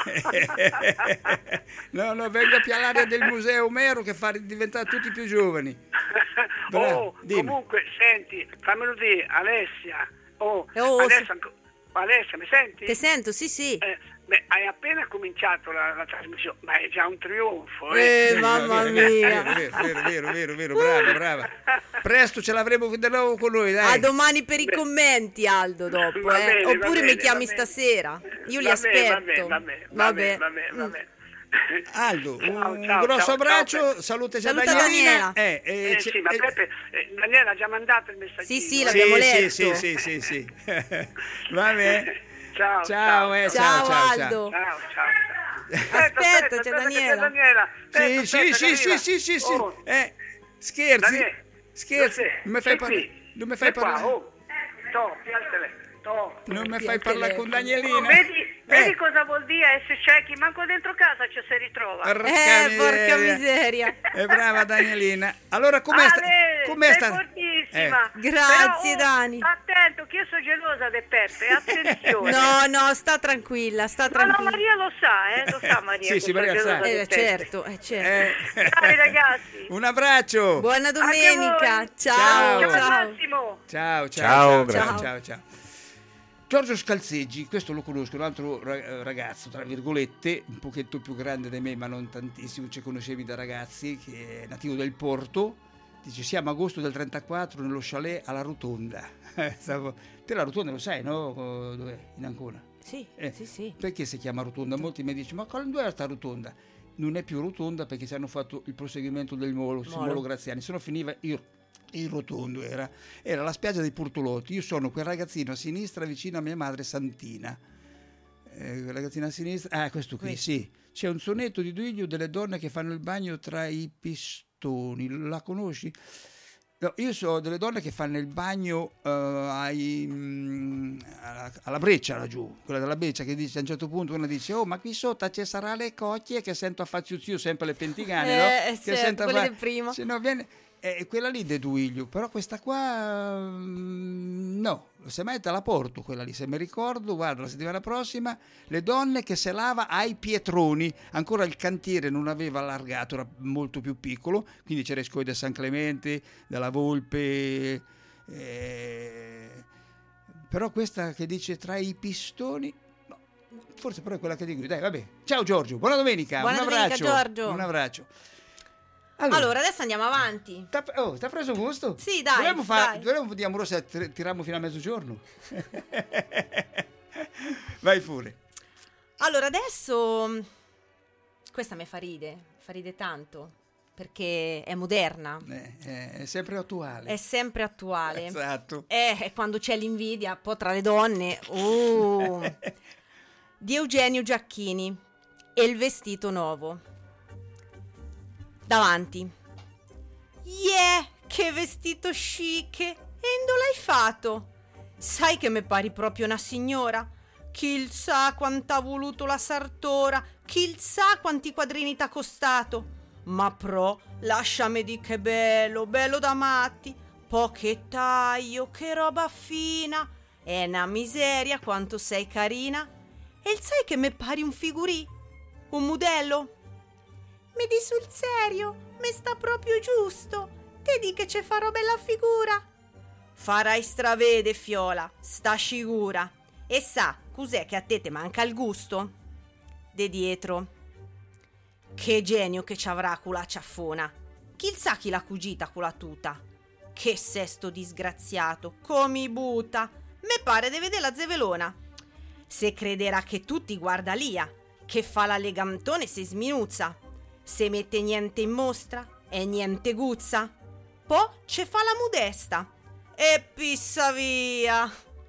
No, vengo a l'area del Museo Mero che fa diventare tutti più giovani. Comunque, senti, fammelo dire, Alessia. Alessia, mi senti? Ti sento, sì. Hai appena cominciato la trasmissione, ma è già un trionfo. Mamma mia. Vero, brava. Presto ce l'avremo di nuovo con noi, dai. A domani per i commenti, Aldo, dopo. Oppure mi chiami stasera. Io li aspetto. Va bene. Aldo, un grosso abbraccio, salute a Daniela. Sì, ma Peppe, Daniela ha già mandato il messaggino. Sì, l'abbiamo letto. Sì. Va bene. Ciao Aldo. Ciao. Aspetta, c'è Daniela. Sì. Scherzi. Non mi fai parlare. Non mi fai parlare con Danielina. Vedi cosa vuol dire essere ciechi? Manco dentro casa ci si ritrova. Porca miseria. È brava Danielina. Allora com'è sta? Fortissima. Grazie. Però, Dani. Attento, che io sono gelosa di Peppe, attenzione. No, sta tranquilla. No, Maria lo sa Maria. Sì, Maria lo sa. Certo. Ciao ragazzi. Un abbraccio. Buona domenica. Ciao Massimo. Ciao, grazie. Ciao. Giorgio Scalzeggi, questo lo conosco, un altro ragazzo, tra virgolette, un pochetto più grande di me, ma non tantissimo, ci conoscevi da ragazzi, che è nativo del Porto. Dice, siamo agosto del 34 nello chalet alla Rotonda. Te la Rotonda lo sai, no? Dov'è? In Ancona? Sì. Perché si chiama Rotonda? Molti mi dicono, ma dove era sta Rotonda? Non è più Rotonda perché ci hanno fatto il proseguimento del Molo Graziani, se no finiva il rotondo, era la spiaggia dei Portolotti. Io sono quel ragazzino a sinistra vicino a mia madre Santina, quel ragazzino a sinistra, questo qui. Sì, c'è un sonetto di Duilio delle donne che fanno il bagno tra i pistoni, la conosci? No, io so delle donne che fanno il bagno alla Breccia laggiù, quella della Breccia, che dice a un certo punto, una dice, ma qui sotto ci sarà le cocchie, che sento a Faziuzio sempre le pentigane, no? Che certo, quelle del primo. Se no viene quella lì de Duiglio, però questa qua no, semmai te la porto quella lì, se mi ricordo, guarda, la settimana prossima, le donne che se lava ai Pietroni, ancora il cantiere non aveva allargato, era molto più piccolo, quindi c'era Escoe de San Clemente, della Volpe, però questa che dice tra i pistoni, no, forse però è quella che dico, dai vabbè, ciao Giorgio, buona domenica, buona domenica Giorgio, un abbraccio. Allora, adesso andiamo avanti. T'ha preso gusto? Sì, dai. Dovremmo di amorosa tiriamo fino a mezzogiorno. Vai pure. Allora, adesso questa mi fa ride tanto, perché è moderna. È sempre attuale. È sempre attuale. Esatto. Quando c'è l'invidia, un po' tra le donne. Di Eugenio Giacchini e il vestito nuovo. Davanti. Che vestito chic! E dove l'hai fatto? Sai che mi pari proprio una signora? Chi sa quanto ha voluto la sartora? Chi sa quanti quadrini t'ha costato? Ma pro, lasciami di che bello da matti. Po' che taglio, che roba fina. È una miseria quanto sei carina. E sai che mi pari un figurì? Un modello? Mi di sul serio, mi sta proprio giusto. Te di che ci farò bella figura. Farai stravede, fiola, sta sicura. E sa, cos'è che a te manca il gusto? De dietro. Che genio che ci avrà quella ciaffona. Chi sa chi l'ha cugita quella tuta. Che sesto disgraziato, come butta. Me pare de vedere la zevelona. Se crederà che tutti guarda lia, che fa la legantone se sminuzza. Se mette niente in mostra e niente guzza, poi ce fa la modesta e pissa via.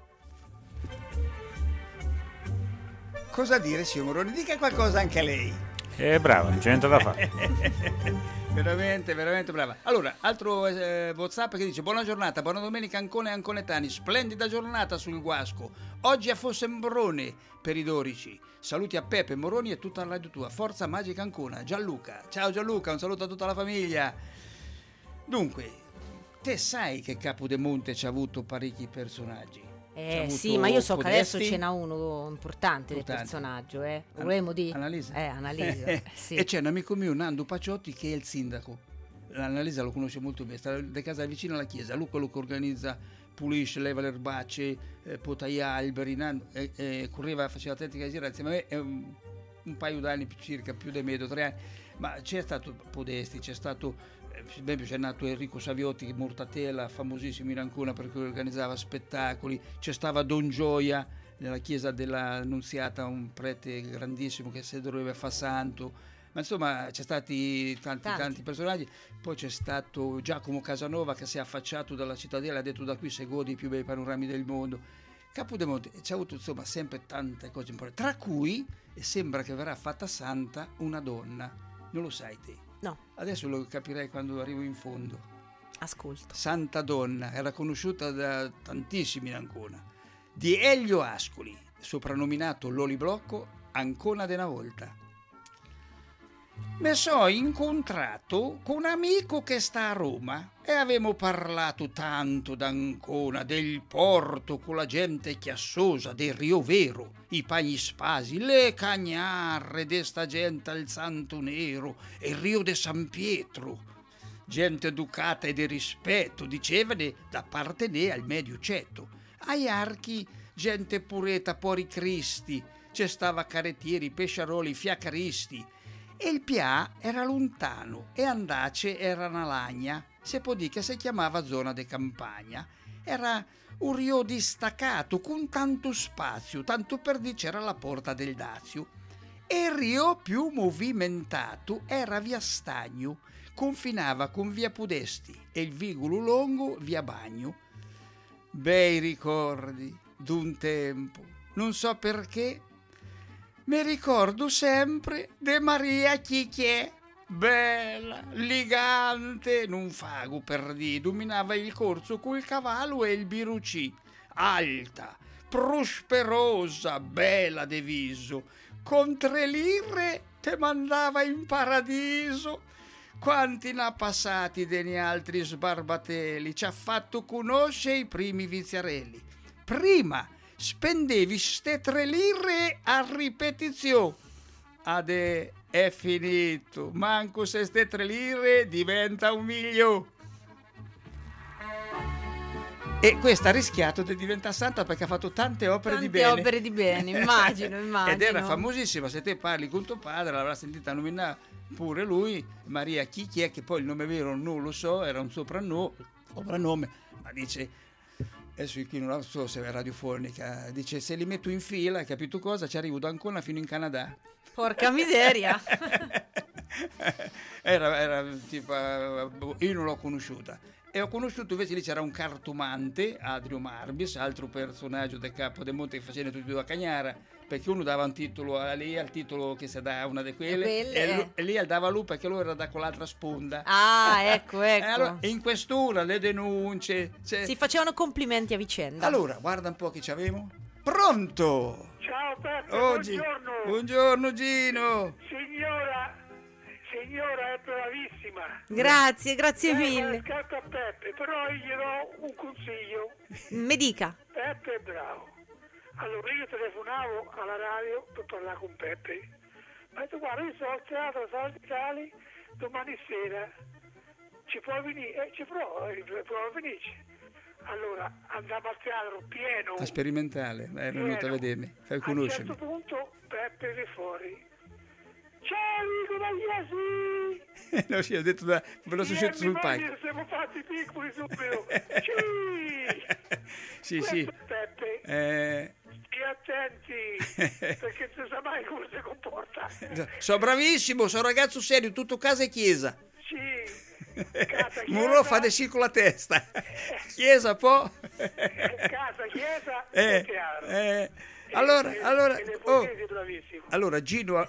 Cosa dire, signor Moroni? Dica qualcosa anche lei. Brava, non c'è niente da fare. Veramente brava. Allora, altro WhatsApp che dice: buona giornata, buona domenica Ancona e Anconetani, splendida giornata sul Guasco. Oggi a Fossembrone per i Dorici. Saluti a Peppe, Moroni e tutta la radio tua. Forza Magica Ancona. Gianluca. Ciao Gianluca, un saluto a tutta la famiglia. Dunque, te sai che Capodemonte ci ha avuto parecchi personaggi. Sì, ma io so che adesso ce n'ha uno importante del personaggio. Volevo dire Annalisa. Annalisa. Sì. E c'è un amico mio, Nando Paciotti, che è il sindaco. Annalisa lo conosce molto bene, sta da casa vicino alla chiesa. Lui quello che organizza, pulisce, leva le erbacce, potaia alberi, correva, faceva atletica girare insieme a me, è un paio d'anni circa, più di me, 3 anni. Ma c'è stato Podesti, c'è stato, per esempio c'è nato Enrico Saviotti, Mortatella, famosissimo in Ancona perché organizzava spettacoli, c'è stava Don Gioia nella chiesa della Annunziata, un prete grandissimo che se doveva fare santo, ma insomma c'è stati tanti personaggi. Poi c'è stato Giacomo Casanova che si è affacciato dalla cittadella e ha detto: da qui se godi i più bei panorami del mondo. Capodemonte c'ha avuto insomma sempre tante cose importanti, tra cui sembra che verrà fatta santa una donna. Non lo sai te? No. Adesso lo capirai quando arrivo in fondo. Ascolto. Santa Donna, era conosciuta da tantissimi in Ancona. Di Elio Ascoli, soprannominato Loli Blocco, Ancona de una volta. Mi sono incontrato con un amico che sta a Roma e avevamo parlato tanto d'Ancona, del porto con la gente chiassosa, del Rio Vero, i pagni spasi, le cagnarre de sta gente al Santo Nero e il Rio de San Pietro. Gente educata e di rispetto, dicevane, da parte ne al medio ceto. Ai archi, gente pureta, pori cristi, c'è stava carrettieri, pesciaroli, fiacaristi. E il Pià era lontano e Andace era una lagna, se può dire che si chiamava zona de campagna. Era un rio distaccato con tanto spazio, tanto per dire c'era la porta del Dazio. E il rio più movimentato era via Stagno, confinava con via Podesti e il Vigolo Longo via Bagno. Bei ricordi d'un tempo, non so perché. Mi ricordo sempre de Maria Chicchè, bella, ligante, non fago per dire, dominava il corso col cavallo e il birucì, alta, prosperosa, bella de viso, con 3 lire te mandava in paradiso, Quanti n'ha passati degli altri sbarbatelli, ci ha fatto conoscere i primi viziarelli. Prima spendevi ste 3 lire a ripetizione, ade è finito, manco se ste 3 lire diventa 1 milione. E questa ha rischiato di diventare santa perché ha fatto tante opere di bene. Tante opere di bene, immagino. Ed era famosissima, se te parli con tuo padre l'avrà sentita nominare pure lui, Maria chi è, che poi il nome vero non lo so, era un soprannome, ma dice, adesso qui non so se è radiofonica, dice se li metto in fila, hai capito cosa? Ci arrivo da Ancona fino in Canada. Porca miseria. era tipo, io non l'ho conosciuta. E ho conosciuto invece lì c'era un cartomante, Adrio Marbis, altro personaggio del Capo del Monte che faceva tutti due a Cagnara, perché uno dava un titolo a lì, al titolo che si dà una di quelle, e lì dava lui perché lui era da quell'altra sponda. Ah, ecco. Allora, in questura le denunce. Si facevano complimenti a vicenda. Allora, guarda un po' chi c'avevo. Pronto! Ciao Peppe, buongiorno! Buongiorno Gino! Signora è bravissima. Grazie mille. Scarto a Peppe, però io gli do un consiglio. Mi dica. Peppe è bravo. Allora io telefonavo alla radio per parlare con Peppe. Ma ho detto, guarda, io sono al teatro Salvi domani sera. Ci puoi venire? Ci provo a venirci. Allora andiamo al teatro pieno. A sperimentale, è venuto a vedermi, per conoscermi. A un certo punto Peppe è fuori. Ciao Nico, no, sì, ho detto ve lo sono uscito sul palco. Siamo fatti piccoli subito. Sì. Peppe, stia attenti, perché non sa mai come si comporta. Sono bravissimo, sono ragazzo serio, tutto casa e chiesa. Sì. Casa, Muro fa de sì con la testa. Chiesa poi. Casa, chiesa e teatro. Allora Gino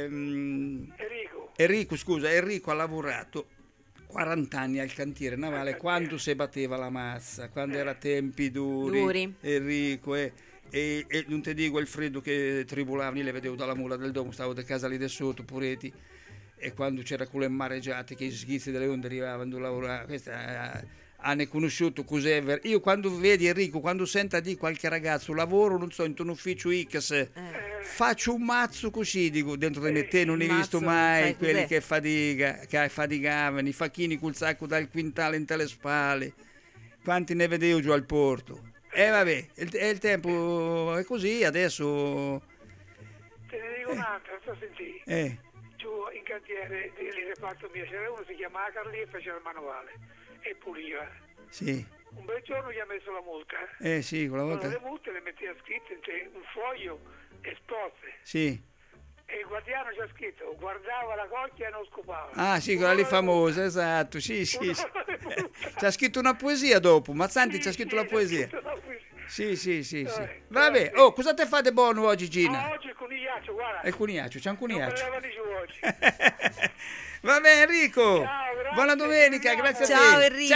Enrico ha lavorato 40 anni al cantiere navale quando si batteva la massa, quando era tempi duri. Enrico e non ti dico il freddo che tribulavano, io le vedevo dalla mula del domo, stavo da casa lì da sotto, pureti, e quando c'era quelle mareggiate che i schizzi delle onde arrivavano a lavorare, questa hanno conosciuto cos'è. Io quando vedi Enrico, quando senta di qualche ragazzo lavoro, non so, in un ufficio X, faccio un mazzo così, dico, dentro di me, te non hai visto mai quelli che faticavano, i facchini col sacco dal quintale in le spalle, quanti ne vedevo giù al porto. Vabbè, il tempo è così, adesso. Te ne dico un'altra, sto sentendo. Giù in cantiere del reparto mio c'era uno, si chiamava Carli, e faceva il manuale e puliva. Sì. Un bel giorno gli ha messo la multa. Sì, quella volta. Le multe le metteva scritte in un foglio esposte. Sì. E il guardiano c'ha scritto, guardava la cocchia e non scopava. Ah sì, quella lì famosa, esatto, sì. C'ha scritto una poesia dopo, Mazzanti c'ha scritto la poesia. Sì. Vabbè, cosa te fate buono oggi, Gina? Oggi è conigliaccio, guarda. È conigliaccio, c'è un conigliaccio. Non me ne oggi. Vabbè Enrico, buona domenica, grazie a te. Ciao Enrico.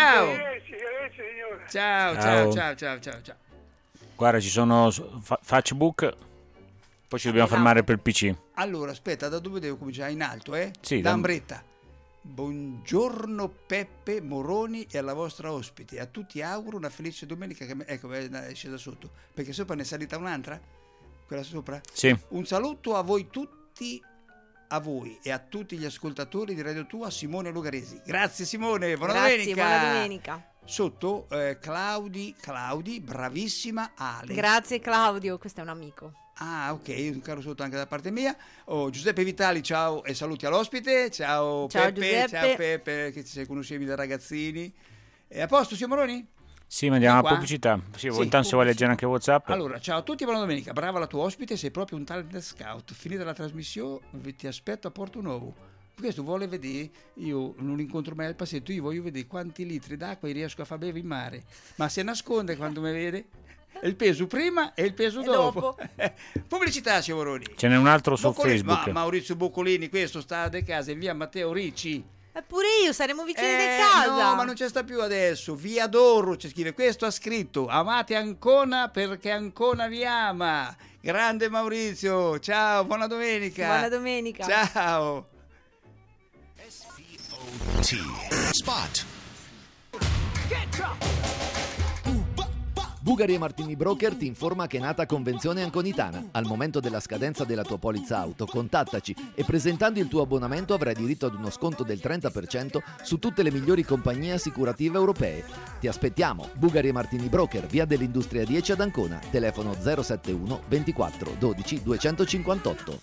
Ciao. Guarda, ci sono Facebook, poi ci dobbiamo fermare per il PC. Allora, aspetta, da dove devo cominciare? In alto, Sì, da Ambretta. Buongiorno Peppe Moroni e alla vostra ospite. A tutti auguro una felice domenica. Ecco, è scesa sotto, perché sopra ne è salita un'altra? Quella sopra? Sì. Un saluto a voi tutti, a voi e a tutti gli ascoltatori di Radio Tua, Simone Lugaresi. Grazie Simone, buona domenica. Sotto Claudi, bravissima Ale. Grazie Claudio, questo è un amico. Ah, ok, un caro saluto anche da parte mia. Giuseppe Vitali, ciao e saluti all'ospite. Ciao Peppe, Giuseppe. Ciao Peppe, che ci conoscevi da ragazzini. A posto, signor Moroni? Sì, ma andiamo alla pubblicità. Sì, intanto se vuoi leggere anche WhatsApp. Allora, ciao a tutti, buona domenica. Brava la tua ospite, sei proprio un talent scout. Finita la trasmissione, ti aspetto a Porto Nuovo. Questo vuole vedere, io non incontro mai al passetto, io voglio vedere quanti litri d'acqua riesco a far bere in mare. Ma se nasconde quando mi vede? Il peso prima e il peso dopo. Pubblicità, signor Moroni. Ce n'è un altro su Facebook. Maurizio Boccolini, questo sta a casa in via Matteo Ricci. Pure io, saremo vicini di casa. No, ma non c'è sta più adesso. Via Dorro ci scrive. Questo ha scritto: amate Ancona perché Ancona vi ama. Grande Maurizio, ciao, buona domenica. Buona domenica. Ciao. SVO TNT Spot. Bugari e Martini Broker ti informa che è nata Convenzione Anconitana. Al momento della scadenza della tua polizza auto, contattaci e presentando il tuo abbonamento avrai diritto ad uno sconto del 30% su tutte le migliori compagnie assicurative europee. Ti aspettiamo, Bugari e Martini Broker, via dell'Industria 10 ad Ancona, telefono 071 24 12 258.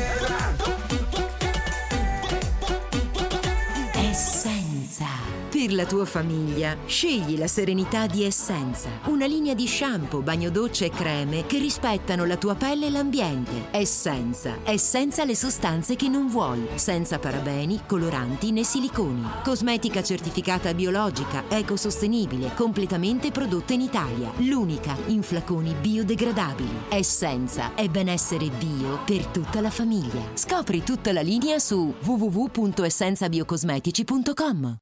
Essenza. Per la tua famiglia, scegli la serenità di Essenza, una linea di shampoo, bagno docce e creme che rispettano la tua pelle e l'ambiente. Essenza le sostanze che non vuoi, senza parabeni, coloranti né siliconi. Cosmetica certificata biologica, ecosostenibile, completamente prodotta in Italia, l'unica in flaconi biodegradabili. Essenza è benessere bio per tutta la famiglia. Scopri tutta la linea su www.essenzabiocosmetici.com.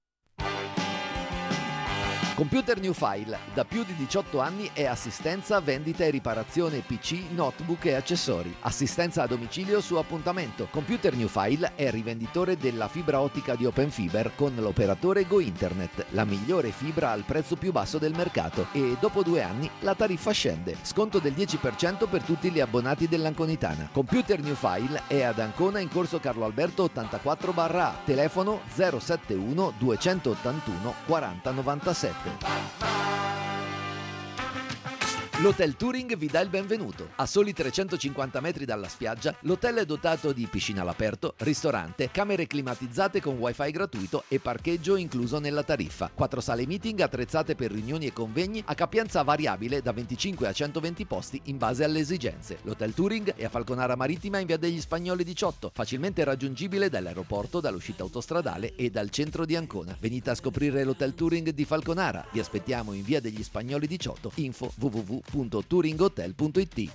Computer New File, da più di 18 anni è assistenza, vendita e riparazione PC, notebook e accessori. Assistenza a domicilio su appuntamento. Computer New File è rivenditore della fibra ottica di Open Fiber con l'operatore Go Internet, la migliore fibra al prezzo più basso del mercato, e dopo 2 anni la tariffa scende. Sconto del 10% per tutti gli abbonati dell'Anconitana. Computer New File è ad Ancona in corso Carlo Alberto 84/A, telefono 071 281 40 97. L'Hotel Touring vi dà il benvenuto. A soli 350 metri dalla spiaggia, l'hotel è dotato di piscina all'aperto, ristorante, camere climatizzate con wifi gratuito e parcheggio incluso nella tariffa. 4 sale meeting attrezzate per riunioni e convegni a capienza variabile da 25 a 120 posti in base alle esigenze. L'Hotel Touring è a Falconara Marittima in via degli Spagnoli 18, facilmente raggiungibile dall'aeroporto, dall'uscita autostradale e dal centro di Ancona. Venite a scoprire l'Hotel Touring di Falconara. Vi aspettiamo in via degli Spagnoli 18. Info www.touringhotel.it.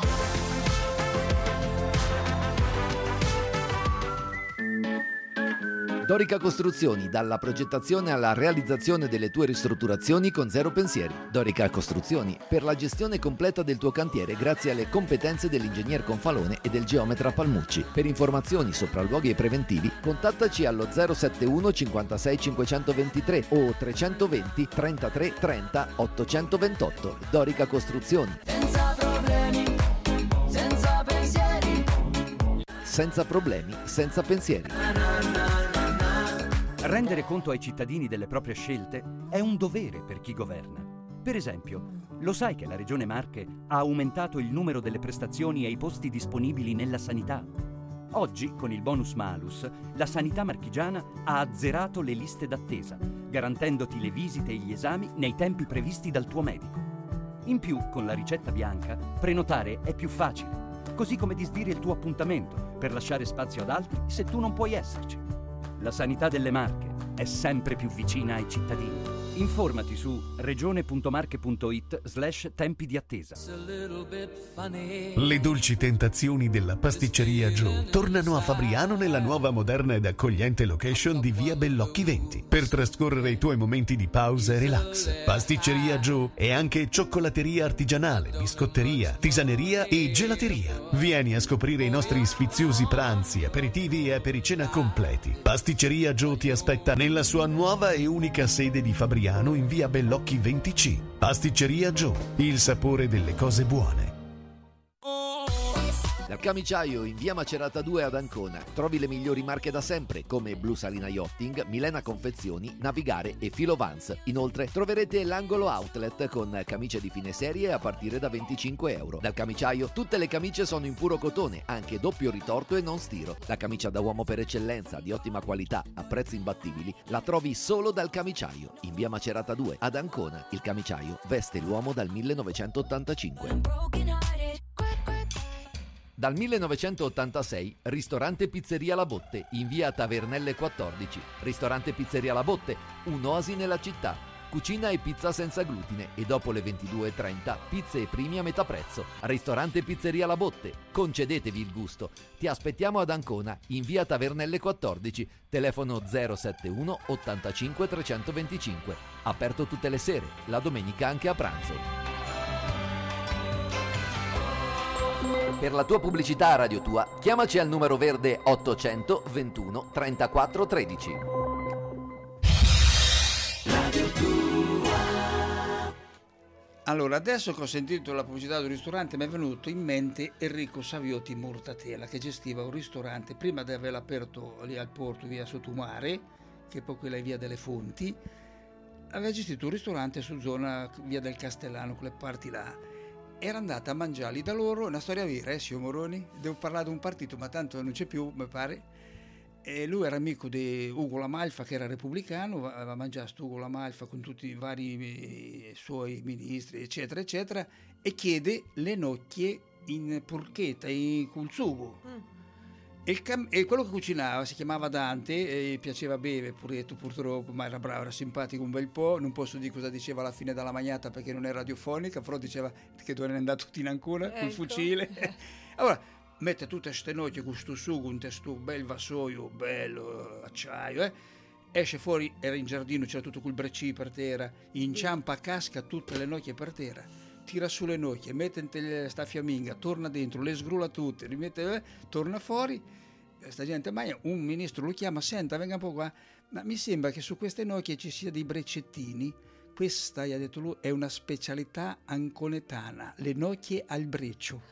Dorica Costruzioni, dalla progettazione alla realizzazione delle tue ristrutturazioni con zero pensieri. Dorica Costruzioni, per la gestione completa del tuo cantiere grazie alle competenze dell'ingegner Confalone e del geometra Palmucci. Per informazioni, sopralluoghi e preventivi, contattaci allo 071 56 523 o 320 33 30 828. Dorica Costruzioni. Senza problemi, senza pensieri. Senza problemi, senza pensieri. Rendere conto ai cittadini delle proprie scelte è un dovere per chi governa. Per esempio, lo sai che la Regione Marche ha aumentato il numero delle prestazioni e i posti disponibili nella sanità? Oggi, con il bonus malus, la sanità marchigiana ha azzerato le liste d'attesa, garantendoti le visite e gli esami nei tempi previsti dal tuo medico. In più, con la ricetta bianca, prenotare è più facile, così come disdire il tuo appuntamento per lasciare spazio ad altri se tu non puoi esserci. La sanità delle Marche è sempre più vicina ai cittadini. Informati su regione.marche.it/tempi di attesa. Le dolci tentazioni della pasticceria Joe tornano a Fabriano nella nuova, moderna ed accogliente location di via Bellocchi 20 per trascorrere i tuoi momenti di pausa e relax. Pasticceria Joe è anche cioccolateria artigianale, biscotteria, tisaneria e gelateria. Vieni a scoprire i nostri sfiziosi pranzi, aperitivi e apericena completi. Pasticceria Joe ti aspetta nella sua nuova e unica sede di Fabriano in via Bellocchi 20C. Pasticceria Joe, il sapore delle cose buone. Dal Camiciaio in via Macerata 2 ad Ancona trovi le migliori marche da sempre come Blu Salina Yachting, Milena Confezioni, Navigare e Filo Vans. Inoltre troverete l'angolo outlet con camicie di fine serie a partire da €25. Dal Camiciaio tutte le camicie sono in puro cotone, anche doppio ritorto e non stiro. La camicia da uomo per eccellenza, di ottima qualità, a prezzi imbattibili, la trovi solo dal Camiciaio in via Macerata 2 ad Ancona. Il Camiciaio veste l'uomo dal 1985. Dal 1986, ristorante Pizzeria La Botte, in via Tavernelle 14. Ristorante Pizzeria La Botte, un'oasi nella città. Cucina e pizza senza glutine e dopo le 22:30 pizze e primi a metà prezzo. Ristorante Pizzeria La Botte, concedetevi il gusto. Ti aspettiamo ad Ancona, in via Tavernelle 14, telefono 071 85 325. Aperto tutte le sere, la domenica anche a pranzo. Per la tua pubblicità a Radio Tua, chiamaci al numero verde 800 21 34 13. Allora, adesso che ho sentito la pubblicità del ristorante mi è venuto in mente Enrico Saviotti Mortatela, che gestiva un ristorante prima di averlo aperto lì al porto via Sottomare, che poi quella è via delle Fonti. Aveva gestito un ristorante su zona via del Castellano, quelle parti là. Era andata a mangiare lì da loro, una storia vera, signor Moroni? Devo parlare di un partito, ma tanto non c'è più, mi pare. E lui era amico di Ugo La Malfa, che era repubblicano, aveva mangiato Ugo La Malfa con tutti i vari suoi ministri, eccetera, eccetera, e chiede le nocchie in porchetta, col sugo. E quello che cucinava si chiamava Dante, e piaceva bere, puretto purtroppo, ma era bravo, era simpatico un bel po'. Non posso dire cosa diceva alla fine della magnata perché non è radiofonica, però diceva che dovevano andare tutti in Ancona col fucile. Allora, mette tutte queste nocche con sto sugo, un testo bel vassoio, bello, acciaio, esce fuori, era in giardino, c'era tutto quel breccì per terra, inciampa, casca tutte le nocche per terra, tira su le nocche, mette sta fiamminga, torna dentro, le sgrula tutte, rimette, torna fuori, sta gente mangia, un ministro lo chiama, senta, venga un po' qua, ma mi sembra che su queste nocche ci sia dei breccettini. Questa, gli ha detto lui, è una specialità anconetana, le nocche al breccio.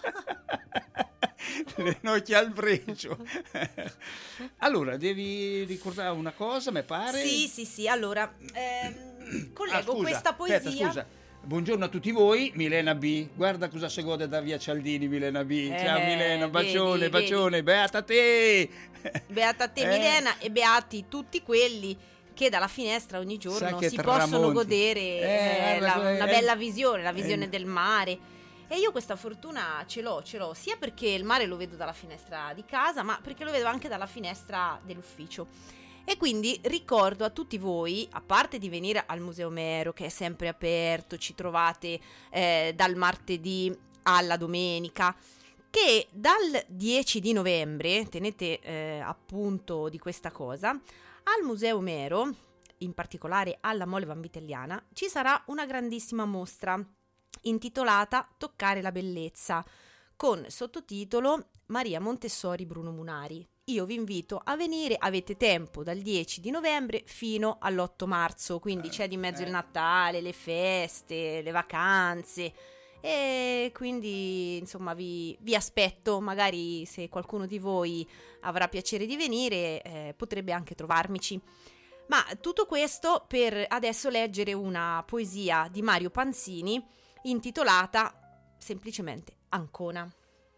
Le nocche al breccio. Allora, devi ricordare una cosa, mi pare? Sì, allora, collego questa poesia. Aspetta, scusa. Buongiorno a tutti voi, Milena B. Guarda cosa si gode da via Cialdini, Milena B. Ciao Milena, bacione, bacione, beata te! Beata te Milena, e beati tutti quelli che dalla finestra ogni giorno si possono godere una bella visione, la visione del mare. E io questa fortuna ce l'ho, sia perché il mare lo vedo dalla finestra di casa, ma perché lo vedo anche dalla finestra dell'ufficio. E quindi ricordo a tutti voi, a parte di venire al Museo Omero, che è sempre aperto, ci trovate dal martedì alla domenica, che dal 10 di novembre, tenete appunto di questa cosa, al Museo Omero, in particolare alla Mole Vanvitelliana, ci sarà una grandissima mostra intitolata Toccare la bellezza, con sottotitolo Maria Montessori Bruno Munari. Io vi invito a venire, avete tempo dal 10 di novembre fino all'8 marzo, quindi c'è di mezzo il Natale, le feste, le vacanze, e quindi insomma vi aspetto. Magari se qualcuno di voi avrà piacere di venire potrebbe anche trovarmici. Ma tutto questo per adesso leggere una poesia di Mario Panzini intitolata semplicemente Ancona.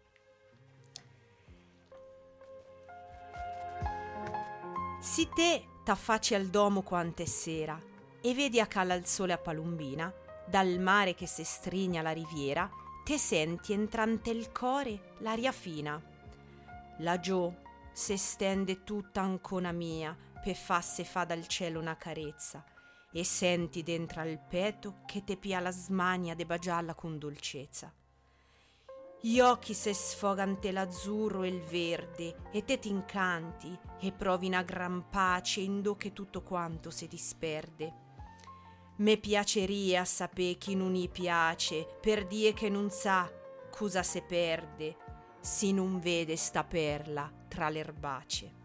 Si te t'affacci al domo quant'è sera e vedi a cala il sole a Palombina, dal mare che se strigna la riviera, te senti entrante il core l'aria fina. Laggiù se stende tutta Ancona mia, pe fasse fa dal cielo una carezza, e senti dentro al petto che te pia la smania de bagialla con dolcezza. Gli occhi se sfogante l'azzurro e il verde, e te t'incanti, e provi una gran pace in do che tutto quanto se disperde. Me piaceria sapere chi non gli piace, per die che non sa cosa se perde, si non vede sta perla tra le erbacee.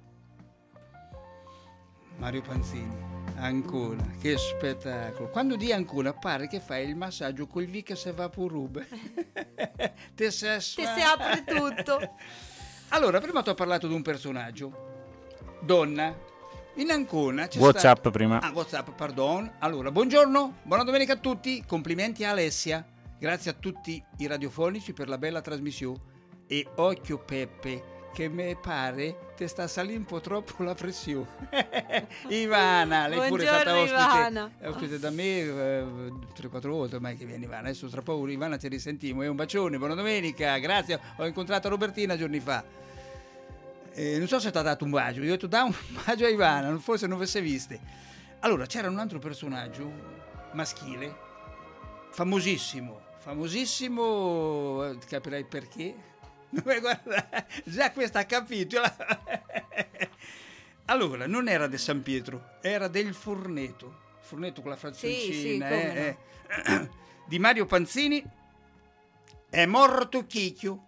Mario Panzini, Ancona, che spettacolo. Quando di Ancona pare che fai il massaggio col Vic se va pur rube. Te si apre tutto. Allora, prima ti ho parlato di un personaggio, donna. In Ancona c'è WhatsApp prima. WhatsApp, pardon. Allora, buongiorno, buona domenica a tutti. Complimenti a Alessia. Grazie a tutti i radiofonici per la bella trasmissione. E occhio Peppe, che mi pare te sta salendo un po' troppo la pressione. Ivana, lei pure è stata ospite da me 3-4 volte ormai che viene Ivana. Adesso tra poco Ivana ci risentiamo. Un bacione, buona domenica, grazie. Ho incontrato Robertina giorni fa. Non so se ti ha dato un bacio. Io ho detto da un bacio a Ivana, forse non avesse viste. Allora c'era un altro personaggio maschile, famosissimo, capirai perché. Guarda, già questa ha capito. Allora, non era del San Pietro, era del Forneto con la frazioncina, no. Di Mario Panzini. È morto Chicchio.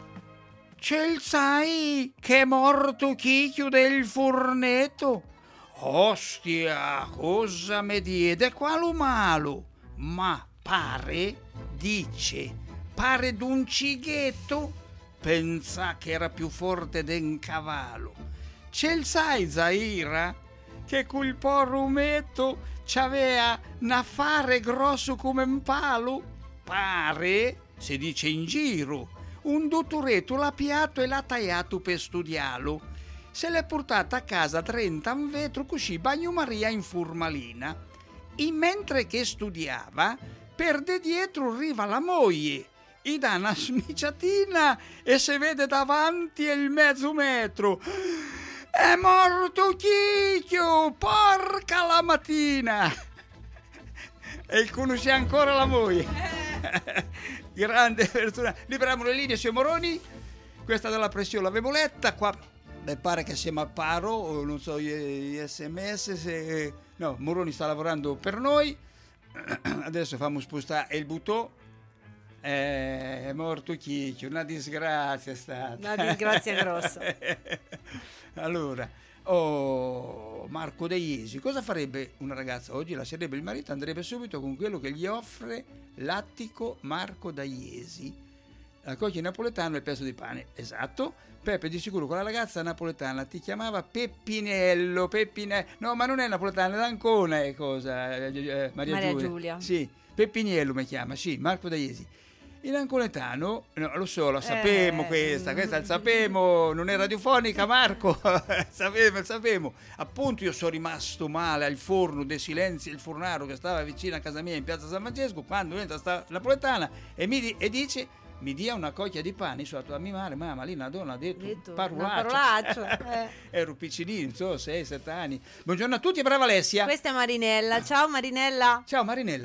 Ce sai che è morto Chicchio del Forneto? Ostia, cosa mi diede qualo malo? Ma pare d'un cighetto, pensa che era più forte d'un cavallo. Ce il sai, Zaira, che quel porrumetto c'aveva un affare grosso come un palo? Pare, si dice in giro, un dottoretto l'ha piatto e l'ha tagliato per studiarlo. Se l'è portata a casa 30 un vetro così bagnomaria in formalina. E mentre che studiava, per de dietro arriva la moglie, gli dà una smiciatina e si vede davanti il mezzo metro. È morto Chicchio, porca la mattina! E conosce ancora la moglie. Grande persona. Liberiamo le linee, signor Moroni. Questa della pressione l'avevo letta qua. Mi pare che siamo a paro, o non so, gli sms se... No, Moroni sta lavorando per noi. Adesso facciamo spostare il button. È morto Chicchio, una disgrazia è stata. Una disgrazia grossa. Allora, Marco Daiesi, cosa farebbe una ragazza oggi? Lascerebbe il marito, andrebbe subito con quello che gli offre l'attico Marco Daiesi. La cocchia napoletana e il pezzo di pane. Esatto. Peppe, di sicuro quella ragazza napoletana ti chiamava Peppinello. No, ma non è napoletana, è d'Ancona, è cosa? Maria Giulia. Sì, Peppinello mi chiama, sì, Marco Daiesi. In ancoletano, no, lo so, lo sapemo questa lo sapemo, non è radiofonica, Marco, sapemo. Appunto io sono rimasto male al forno dei Silenzi, il fornaro che stava vicino a casa mia in piazza San Francesco, quando entra sta napoletana e dice... Mi dia una cocchia di pane, sono a mia madre, mamma, lì una donna ha detto parolaccio. Ero piccinino, non so, 6-7 anni. Buongiorno a tutti e brava Alessia. Questa è Marinella, ciao Marinella. Ciao Marinella.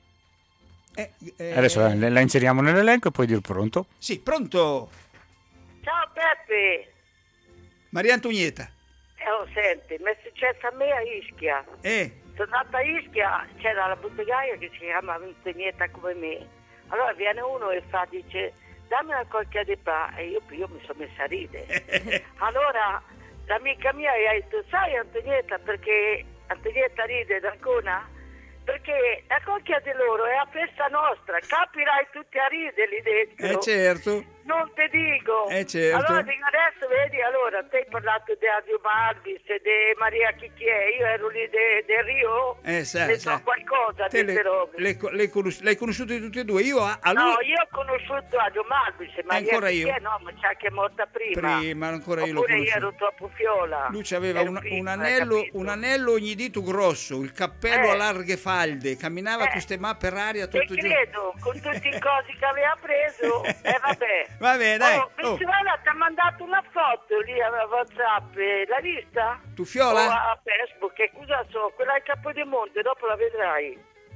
Adesso la inseriamo nell'elenco e puoi dire pronto? Sì, pronto. Ciao Peppe. Maria Antonietta. Senti, mi è successo a me a Ischia. Sono andata a Ischia, c'era la bottegaia che si chiama Antonietta come me. Allora viene uno e dice, dammi una cocchia di pane, e io mi sono messa a ridere. Allora l'amica mia gli ha detto, sai Antonietta, perché Antonietta ride d'Ancona? Perché la cocchia di loro è a festa nostra, capirai tutti a ridere dentro. Certo. Non te dico. Certo. Allora dico, adesso vedi, allora te hai parlato di Adio Malvis e di Maria Chicchiè, io ero lì del Rio, ne so qualcosa di queste robe. L'hai conosciuto di tutti e due? No, io ho conosciuto Adio Malvis e Maria Chicchiè no, ma c'è che è morta prima. Ancora io l'ho Oppure conosciuto. io ero troppo fiola. Lui aveva un anello ogni dito grosso, il cappello a larghe falde, camminava con queste mappe per aria tutto giù. Credo, con tutti i cosi che aveva preso, vabbè. Vabbè, dai. Pisciola ti ha mandato una foto lì a WhatsApp, l'hai vista? Tu Fiola? O a Facebook, che cosa so, quella al Capodimonte, dopo la vedrai.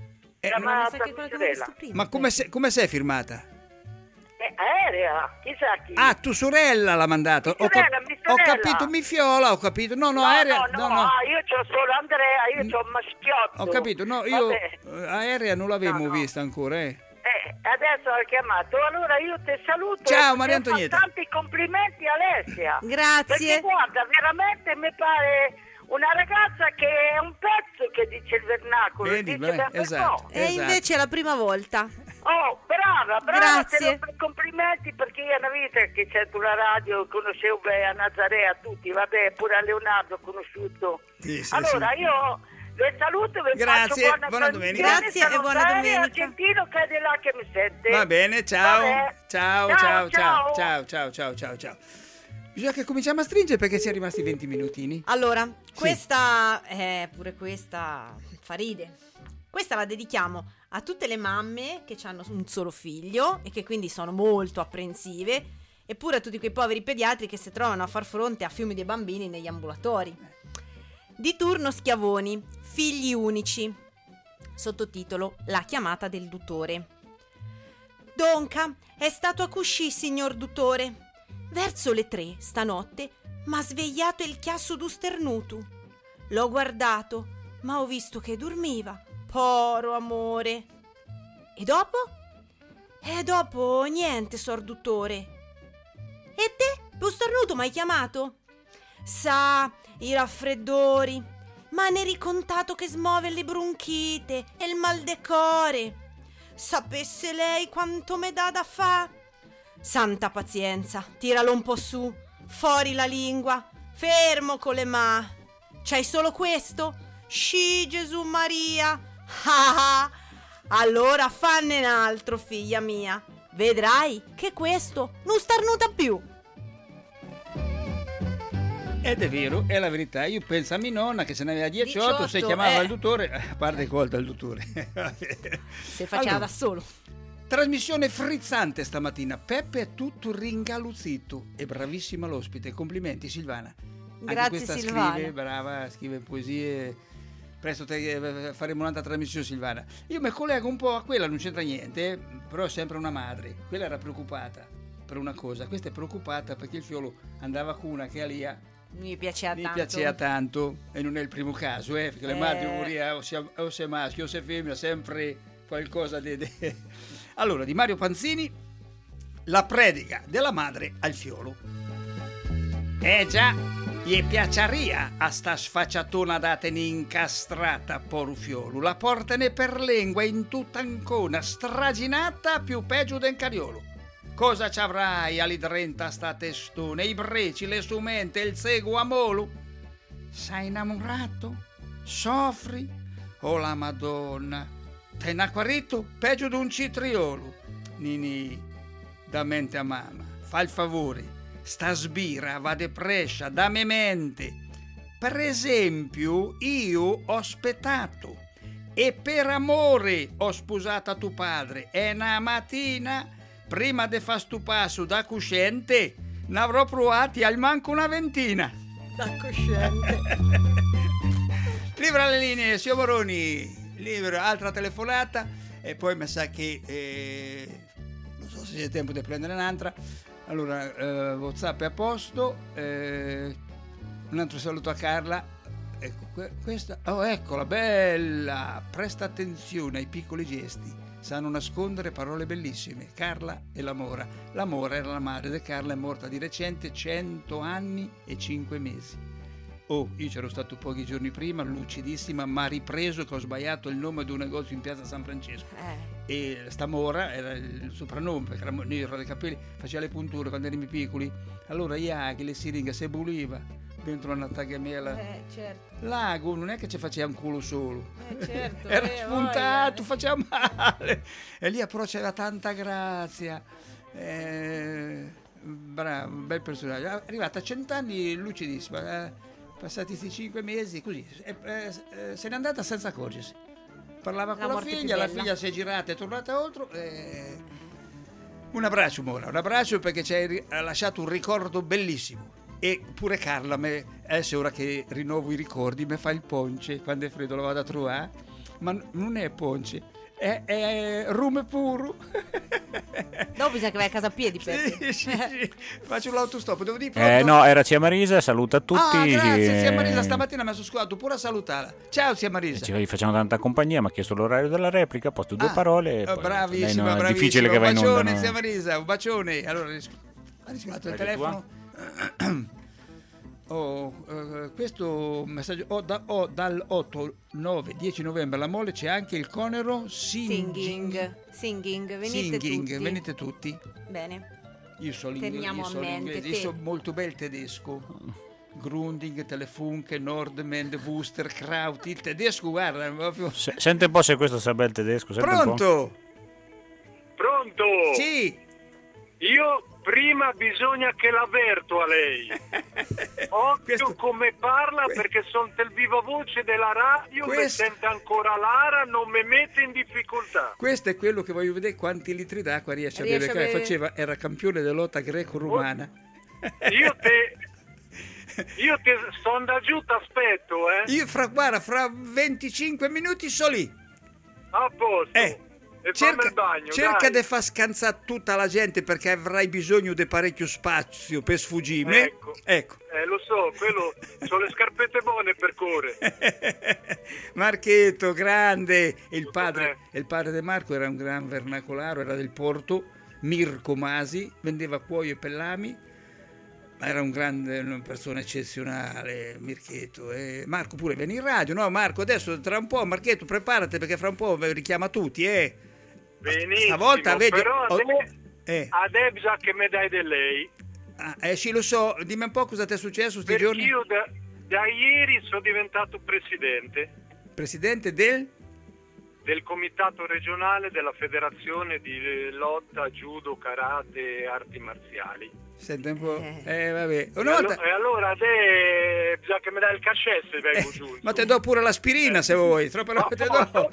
Ma come sei firmata? Aerea, chissà chi. Ah, tua sorella l'ha mandato. Ho capito, mi Fiola, ho capito. No, Aerea. No, io c'ho solo Andrea, io c'ho un maschiotto. Ho capito, no, io Aerea non l'avevo vista ancora, Adesso l'ho chiamato, allora io ti saluto. Ciao Maria Antonietta. Tanti complimenti Alessia. Grazie. Perché guarda, veramente mi pare una ragazza che è un pezzo che dice il vernacolo. Vedi, esatto. E invece è la prima volta. Oh, brava, Grazie. Complimenti, perché io una vita che c'è sulla radio, conoscevo a Nazarea tutti, vabbè, pure a Leonardo ho conosciuto. Allora io vi saluto, vi Grazie, faccio buona domenica. Grazie e buona domenica. Argentino che è di là che mi sente. Va bene, ciao. Vabbè. Ciao. Bisogna che cominciamo a stringere perché siamo rimasti 20 minutini. Allora, questa fa ride. Questa la dedichiamo a tutte le mamme che hanno un solo figlio e che quindi sono molto apprensive, eppure a tutti quei poveri pediatri che si trovano a far fronte a fiumi di bambini negli ambulatori. Di turno Schiavoni, figli unici. Sottotitolo La chiamata del dottore. Donca, è stato a cuscì, signor dottore. Verso le 3 stanotte m'ha svegliato il chiasso du sternuto. L'ho guardato, ma ho visto che dormiva. Poro amore. E dopo? E dopo niente, sor dottore. E te? Bu starnuto m'hai chiamato? Sa, i raffreddori. Ma ne ricontato che smuove le bronchite e il mal de core. Sapesse lei quanto me dà da fa. Santa pazienza, tiralo un po' su, fuori la lingua, fermo con le ma. C'hai solo questo? Sci Gesù Maria. Ah, allora fanne un altro, figlia mia. Vedrai che questo non starnuta più. Ed è vero, è la verità. Io penso a mia nonna che se ne aveva 18, se chiamava il dottore, a parte colta il dottore. Se faceva da solo. Trasmissione frizzante stamattina. Peppe è tutto ringaluzzito. E bravissima l'ospite. Complimenti Silvana. Grazie anche questa Silvana. Scrive, brava, scrive poesie. Presto faremo un'altra trasmissione Silvana. Io mi collego un po' a quella, non c'entra niente, però è sempre una madre. Quella era preoccupata per una cosa. Questa è preoccupata perché il fiolo andava con una che Alia mi piaceva tanto e non è il primo caso, perché le madri o sei maschio o sei femmina, sempre qualcosa di... Allora, di Mario Panzini, la predica della madre al fiolo. Già, gli piaceria a sta sfacciatona datene incastrata poru fiolo, la portane per lingua in tutta ancona, straginata più peggio del cariolo. Cosa ci avrai all'idrenta sta testone, i breci, le sumente, il seguo a molo? Sei innamorato? Soffri? Oh la Madonna! T'è inacquarito? Peggio d'un citriolo. Nini, da mente a mamma, fa il favore, sta sbira, va deprescia, dammi mente. Per esempio, io ho aspettato e per amore ho sposata tuo padre e una mattina... Prima de fa stu passo da cusciente, ne avrò provati al manco una ventina. Da cusciente. Libera le linee, signor Moroni. Libera, altra telefonata. E poi mi sa che... non so se c'è tempo di prendere un'altra. Allora, WhatsApp è a posto. Un altro saluto a Carla. Ecco, questa... Oh, eccola, bella! Presta attenzione ai piccoli gesti. Sanno nascondere parole bellissime. Carla e la Mora. La Mora era la madre di Carla, è morta di recente, 100 anni e 5 mesi. Oh, io c'ero stato pochi giorni prima, lucidissima, ma ripreso che ho sbagliato il nome di un negozio in piazza San Francesco. E sta Mora era il soprannome, perché era nero dei capelli, faceva le punture quando erano piccoli. Allora Iaghi, le siringhe, se buliva dentro una tagliamela. Certo. L'ago non è che ci faceva un culo solo, certo, era spuntato, faceva male. E lì però c'era tanta grazia. Bravo, un bel personaggio. È arrivata a 100 anni lucidissima, passati questi 5 mesi così, se n'è andata senza accorgersi. Parlava con la figlia si è girata e è tornata oltre. Un abbraccio Mora, un abbraccio perché ci hai lasciato un ricordo bellissimo. E pure Carla, adesso ora che rinnovo i ricordi, mi fa il ponce quando è freddo, lo vado a trovare, ma non è ponce, è rume puro. Dopo bisogna che vai a casa a piedi. Sì. Faccio l'autostop, devo dire pronto? No, era zia Marisa, saluta tutti. Grazie zia Marisa, stamattina mi sono scusato pure a salutarla. Ciao zia Marisa. Ci facciamo tanta compagnia, mi ha chiesto l'orario della replica, posto 2 parole. Bravissima, è difficile che vai in onda. Un bacione zia Marisa, un bacione. Allora, ha risposto il telefono. Questo messaggio dal 8, 9, 10 novembre alla Mole c'è anche il Conero Singing. Venite tutti. Bene. Io so Teniamo a mente io so molto bel tedesco. Grunding, Telefunke, Nordman, Wooster, Kraut, il tedesco, guarda proprio... Sente un po' se questo sa bel tedesco. Pronto? Sì. Io prima bisogna che l'avverto a lei. Occhio come parla, perché sono del viva voce della radio, mi sente ancora Lara, non mi mette in difficoltà. Questo è quello che voglio vedere quanti litri d'acqua riesce a bere. Era campione della lotta greco-romana. Io te sto da giù, t'aspetto, Io fra 25 minuti sono lì. A posto. Cerca di far scansare tutta la gente, perché avrai bisogno di parecchio spazio per sfuggire. Ecco. Lo so, quello sono le scarpette buone per correre. Marchetto, grande. Il padre di Marco era un gran vernacolaro, era del Porto. Mirko Masi vendeva cuoio e pellami. Era una persona eccezionale, Mirchetto. Marco pure viene in radio, no Marco? Adesso tra un po', Marchetto, preparati perché fra un po' richiama tutti, Benissimo, stavolta vedi... però adesso bisogna che mi dai di lei. Sì, lo so, dimmi un po' cosa ti è successo questi giorni. Io da ieri sono diventato presidente. Presidente del comitato regionale della federazione di lotta, judo, karate e arti marziali. Senta un po', vabbè. E allora bisogna che mi dai il cachet se vengo giù. Ma te do pure l'aspirina se vuoi, troppo no, te do.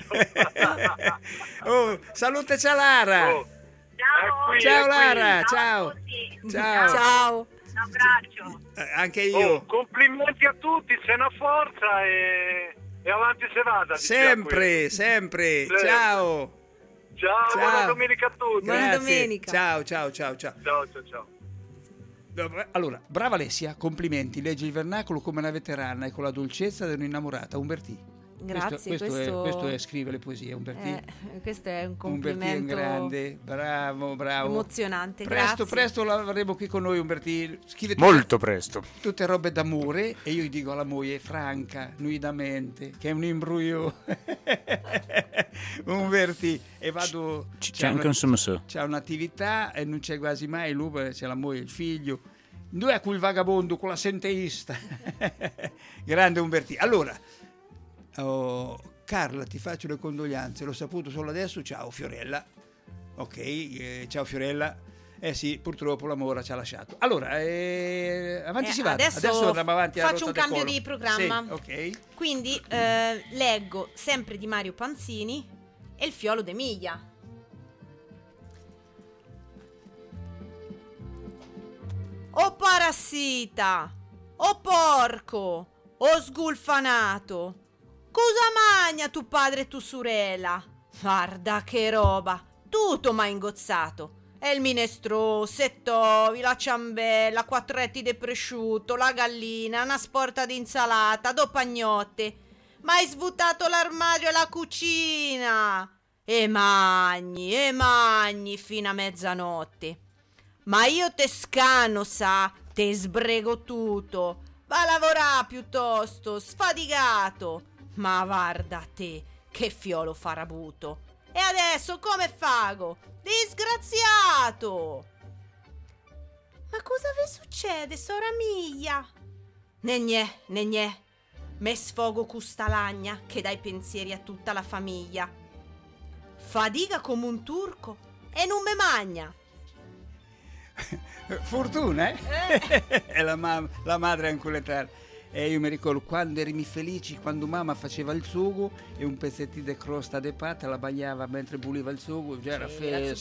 Salutaci a Lara. Ciao Lara, ciao. Ciao. Un abbraccio. Anche io. Complimenti a tutti, sei una forza e avanti se vada. Sempre. Ciao. Ciao, buona domenica a tutti. Buona domenica. Ciao. Ciao. Allora, brava Alessia, complimenti. Leggi il vernacolo come una veterana e con la dolcezza di un'innamorata. Umbertì. Grazie. Questo è scrive le poesie, Umbertì. Questo è un complimento. Umbertì è un grande, bravo. Emozionante, Presto l'avremo qui con noi, Umbertì. Scrive molto presto. Tutte robe d'amore e io dico alla moglie franca, nuidamente, che è un imbruglio. Umbertì. E vado... C'è anche un sommesso. C'è un'attività e non c'è quasi mai lui, c'è la moglie, il figlio. Lui è quel vagabondo con la senteista. Grande Umbertì. Allora... Carla, ti faccio le condoglianze, l'ho saputo solo adesso. Ciao Fiorella. Ok, ciao Fiorella. Sì, purtroppo l'amore ci ha lasciato. Allora, avanti si va. Adesso andiamo avanti. Faccio un cambio di programma. Sì, ok. Quindi leggo sempre di Mario Panzini e il fiolo d'Emilia. O parassita, o porco, o sgulfanato, cosa magna tu padre e tu sorella? Guarda che roba, tutto m'ha ingozzato. E il minestrone, settovi, la ciambella, 4 etti di prosciutto, la gallina, una sporta di insalata, 2 pagnotte. Ma hai svuotato l'armadio e la cucina. E magni fino a mezzanotte. Ma io te scano, sa, te sbrego tutto. Va a lavorare piuttosto, sfatigato. Ma guarda te, che fiolo farabuto. E adesso come fago? Disgraziato! Ma cosa vi succede, sora mia? Negnè. Me sfogo custa lagna che dai pensieri a tutta la famiglia. Fadiga come un turco e non me magna. Fortuna, È la madre anculetare. E io mi ricordo quando erimi felici, quando mamma faceva il sugo e un pezzettino di crosta di pata la bagnava mentre puliva il sugo, già era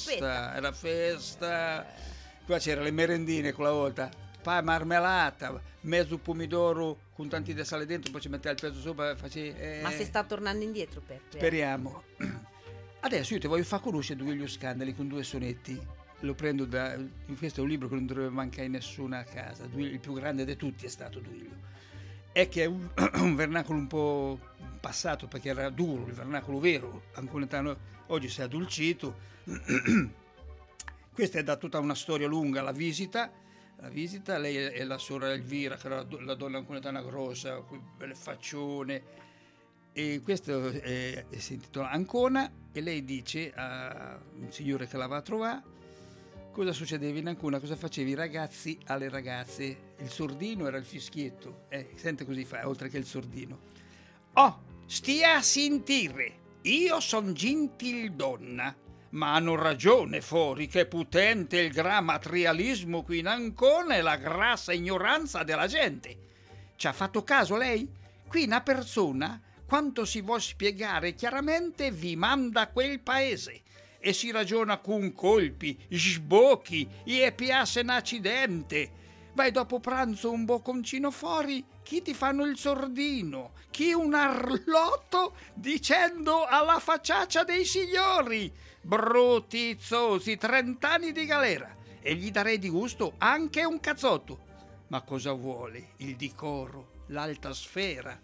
festa. Qua c'era le merendine quella volta, marmellata, mezzo pomidoro con tanti di sale dentro, poi ci metteva il pezzo sopra. Ma si sta tornando indietro, Peppe? Speriamo. Adesso io ti voglio far conoscere Duilio Scandali con 2 sonetti. Lo prendo questo è un libro che non dovrebbe mancare nessuna a casa. Il più grande di tutti è stato Duilio. È che è un vernacolo un po' passato perché era duro, il vernacolo vero, ancoletano, oggi si è addolcito. Questa è da tutta una storia lunga, la visita, lei è la sorella Elvira, che era la donna ancoletana grossa, con belle faccione, e questo si intitola Ancona, e lei dice a un signore che la va a trovare cosa succedeva in Ancona, cosa facevi i ragazzi alle ragazze. Il sordino era il fischietto, sente così fa, oltre che il sordino. Stia a sentire, io son gentil donna, ma hanno ragione fuori che potente il gran materialismo qui in Ancona e la grassa ignoranza della gente. Ci ha fatto caso lei? Qui una persona, quanto si vuol spiegare chiaramente, vi manda quel paese. E si ragiona con colpi, sbocchi, e piace un accidente. Vai dopo pranzo un bocconcino fuori, chi ti fanno il sordino, chi un arlotto dicendo alla facciaccia dei signori, brutti zozzi, 30 anni di galera, e gli darei di gusto anche un cazzotto. Ma cosa vuole il decoro, l'alta sfera?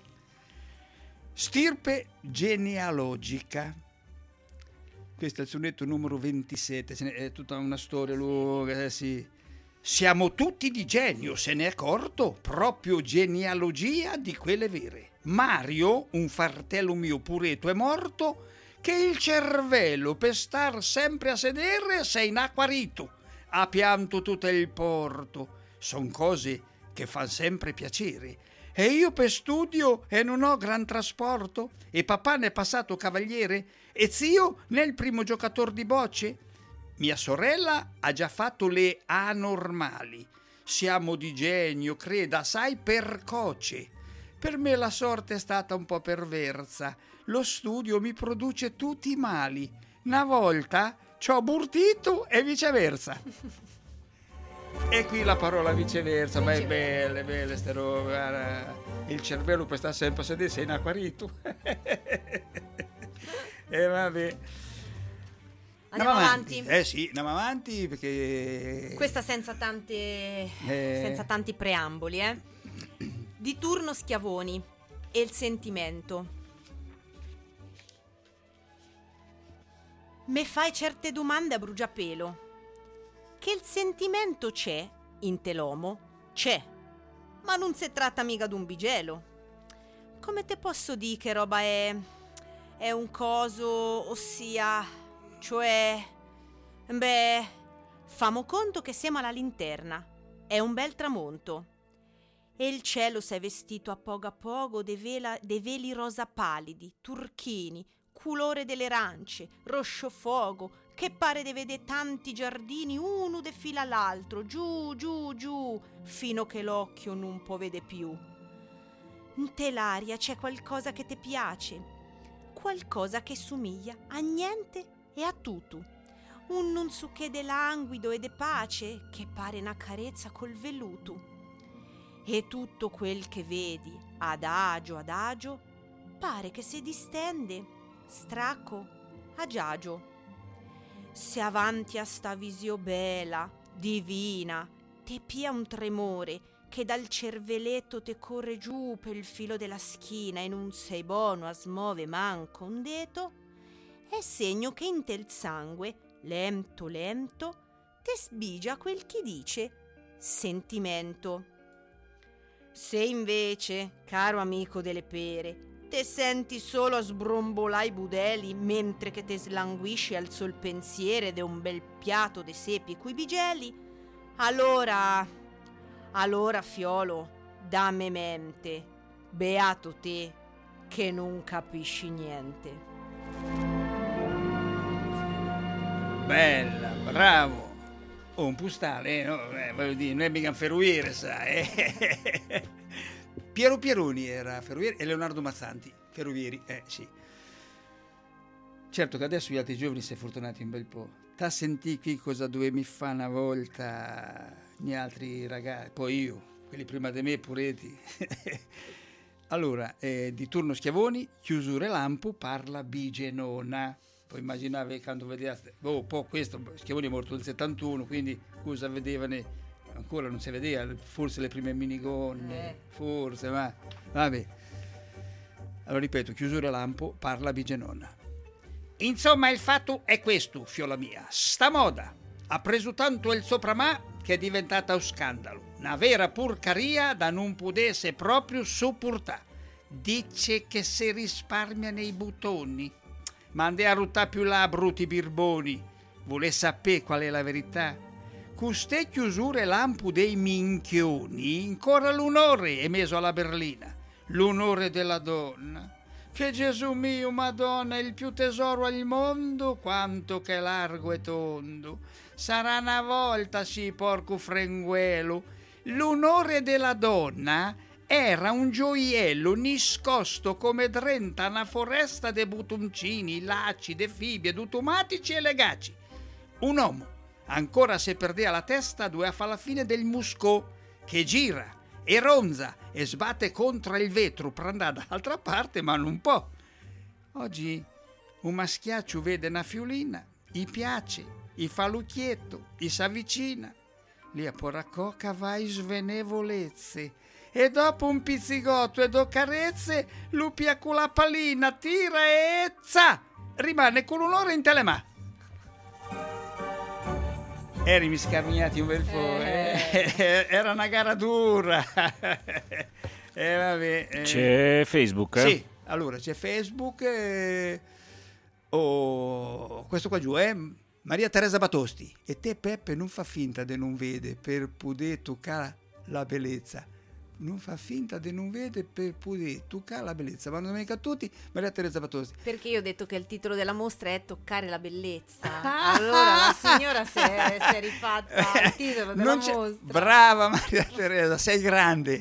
Stirpe genealogica. Questo è il sonetto numero 27, è tutta una storia lunga, sì. Siamo tutti di genio, se ne è accorto, proprio genealogia di quelle vere. Mario, un fratello mio pureto, è morto, che il cervello per star sempre a sedere s'è inacquarito, ha pianto tutto il porto. Son cose che fan sempre piacere. E io per studio e non ho gran trasporto, e papà ne è passato cavaliere, e zio nel primo giocatore di bocce. Mia sorella ha già fatto le anormali. Siamo di genio, creda, assai percoce. Per me la sorte è stata un po' perversa. Lo studio mi produce tutti i mali. Una volta c'ho burtito e viceversa. E qui la parola viceversa, ma è belle ste robe. Il cervello per stare sempre a sedere sei inacquarito. E vabbè. Andiamo avanti. Sì, andiamo avanti perché... Questa senza tanti preamboli, Di turno Schiavoni e il sentimento. Me fai certe domande a bruciapelo. Che il sentimento c'è, in te l'uomo, c'è, ma non si tratta mica d'un bigelo. Come te posso dire che roba è un coso, ossia, cioè, famo conto che siamo alla linterna, è un bel tramonto, e il cielo s'è vestito a poco dei veli rosa pallidi, turchini, colore delle arance, roscio fuoco, che pare di vedere tanti giardini uno de fila all'altro, giù, fino che l'occhio non può vede più. In te l'aria c'è qualcosa che ti piace, qualcosa che somiglia a niente e a tutto. Un non so che de languido e de pace, che pare una carezza col velluto. E tutto quel che vedi, adagio, pare che si distende, stracco, agio. Se avanti a sta visio bella, divina, te pia un tremore che dal cervelletto te corre giù per il filo della schina e non sei buono a smuove manco un deto, è segno che in te il sangue, lento, te sbigia quel chi dice sentimento. Se invece, caro amico delle pere, te senti solo a sbrombolare i budeli mentre che te slanguisci al sol pensiere de un bel piatto de sepi coi bigeli, allora fiolo, dammi mente, beato te che non capisci niente. Bella, bravo. Un pustale, no? Voglio dire, non è mica un ferroviere, sai. Piero Pieroni era ferroviere e Leonardo Mazzanti, ferrovieri, sì. Certo che adesso gli altri giovani si è fortunati un bel po'. T'ha sentito qui cosa dovevi fare una volta gli altri ragazzi, poi io, quelli prima di me, puretti. Allora, di turno Schiavoni, chiusure lampo, parla Bigenona. Poi immaginate quando vedete, poi questo, Schiavoni è morto nel 71, quindi cosa vedevano? Ancora non si vedeva, forse le prime minigonne, forse, ma vabbè. Allora ripeto, chiusura lampo, parla Bigenonna. Insomma, il fatto è questo, fiola mia. Sta moda ha preso tanto il sopramà che è diventata un scandalo. Una vera porcaria da non potesse proprio sopportare. Dice che si risparmia nei buttoni. Ma andai a ruttare più là, brutti birboni. Vuole sapere qual è la verità? Custe chiusure lampo dei minchioni, ancora l'onore è messo alla berlina. L'onore della donna. Che Gesù mio, Madonna, è il più tesoro al mondo, quanto che è largo e tondo. Sarà una volta, sì, porco frenguelo. L'onore della donna era un gioiello nascosto come drenta una foresta de butoncini, laci, de fibbie, d'automatici e legaci. Un uomo, ancora se perdea la testa, doveva fare la fine del muscò, che gira e ronza e sbatte contro il vetro per andare dall'altra parte, ma non può. Oggi un maschiaccio vede una fiolina, gli piace, gli fa l'occhietto, gli s'avvicina, lì a poracocca va in svenevolezze e dopo un pizzigotto e 2 carezze lupia con la pallina, tira e rimane con l'onore in telemà. Eri miscarmiati un bel po'. Era una gara dura. Vabbè, C'è Facebook? Sì, allora c'è Facebook. Questo qua giù è Maria Teresa Batosti. E te, Peppe, non fa finta di non vede per poter toccare la bellezza. Non fa finta di non vede per poter toccare la bellezza. Buona domenica a tutti, Maria Teresa Batosti. Perché io ho detto che il titolo della mostra è Toccare la bellezza. Allora la signora si è rifatta il titolo della mostra. Brava Maria Teresa, sei grande.